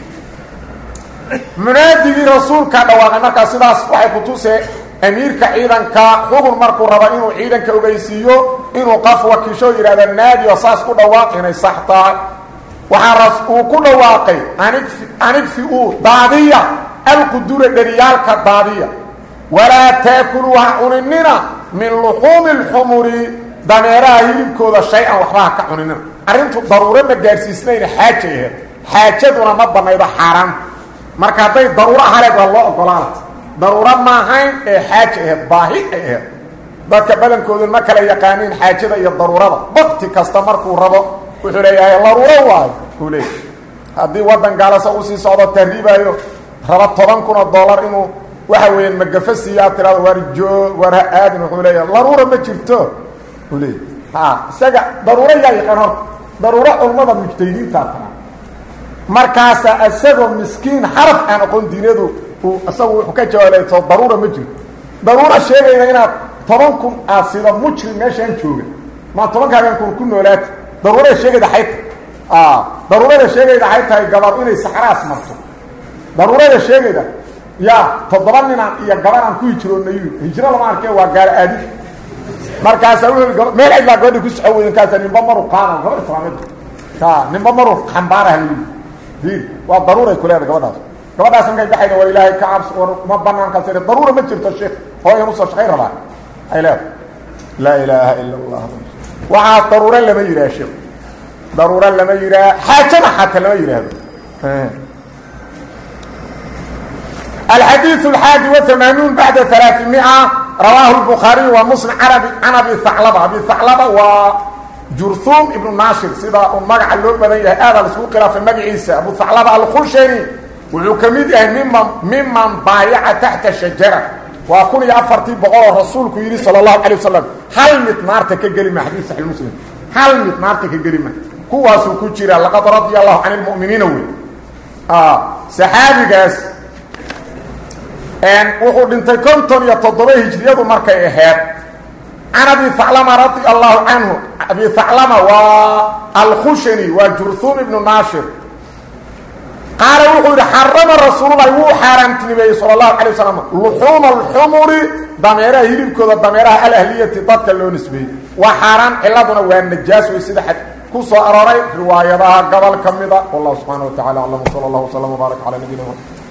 munaadi rasuulka dhawaaqay marka sidaas waxay ku tusay amiirka ciidanka xubun markuu rabo inuu ciidanka ogeysiiyo inuu qaf wakiisho yiraahdo naadi oo saas ku dhawaaq inay sax tahay waxa rasuulku ku dhawaaqay anig anig fi uu daadiya alqudur dariyalka daadiya wala taakuluha unina min luhum alhumuri dameeraha hilibkooda shay-an waxba ka cunina arintu daruuro ma gaarsiisnayna xaajeeyo xaajaduna ma banaydo xaraam marka haday daruuro haleed waa loo ogolaanay ضرورة ما هين حاجة باهي dadka badankoodu ma kala yaqaanin xaajada iyo daruurada waqti kasta markuu rabo wuxuu leeyahay daruuro waay kulay hadii wadan gaalasa uu sii socdo tariibayo raba toban kun oo dollar inuu waxa weeyaan magafasiya tirada warjo war aad wuxuu leeyahay daruuro ma jirto kulay ha isaga daruuro yaa yaqaan daruuro ulmada mujtahidiinta markaas asagoo miskiin xaraf aan aqoon diinadu asagu wuxuu ka jawaabay soo daruuro ma jirto daruuro sheegayna inaad toban kun asida mujrim meeshan jooga ma toban kaagan kun ku noolaad daruuro sheegayda xayt ah daruuro sheegayda xayt ay gabar inay saxraas marto daruuro sheegayda يا تضربنا يا جبران كوي جروني هجرة لما أركي وقال أدي مركز أقول ما العيد لا قولي كوس أول كاس نبمروا قانا غير فرامد كا نبمروا حنبارة هلي دي والضرورة كلها جبران جبران سمعت بحاجة وإلهي كعبس وما بنا كثير الضرورة ما تجرت الشيخ هو يمص الشيخ ربع أي لا لا إله إلا الله وعاد ضرورة لما يرى الشيخ ضرورة لما يرى حاجة حتى لما يرى الحديث الحادي وثمانون بعد ثلاثمائة رواه البخاري ومسلم عن أبي ثعلبة أبي ثعلبة وجرثوم ابن ناشر سيدا المقع اللوب بدأ هذا السوق في المقع عيسى أبو ثعلبة الخشري وحكميده ممن, ممن بايع تحت الشجرة وأكون يأفرتي بقول الرسول كيري صلى الله عليه وسلم هل متمارتك القلمة حديث صحيح المسلم هل متمارتك القلمة كواسو كتيرا لقد رضي الله عن المؤمنين وي آه سحابي قاس ان وحو دنتي كنتون يتضبه هجريته markay ahayd عن ابي ثعلبة رضي الله عنه ابي ثعلبة والخشني وجرثوم ابن ناشر قال وحو حرم الرسول الله وحرمت النبي صلى الله عليه وسلم لحوم الحمر ضميرها هلبكودا ضميرها الاهليه ضدك لو نسبي وحرام علادنا والنجاس وسيده حد كسو اراري روايتها قبل كميده والله سبحانه وتعالى اللهم صل الله وسلم وبارك على نبينا محمد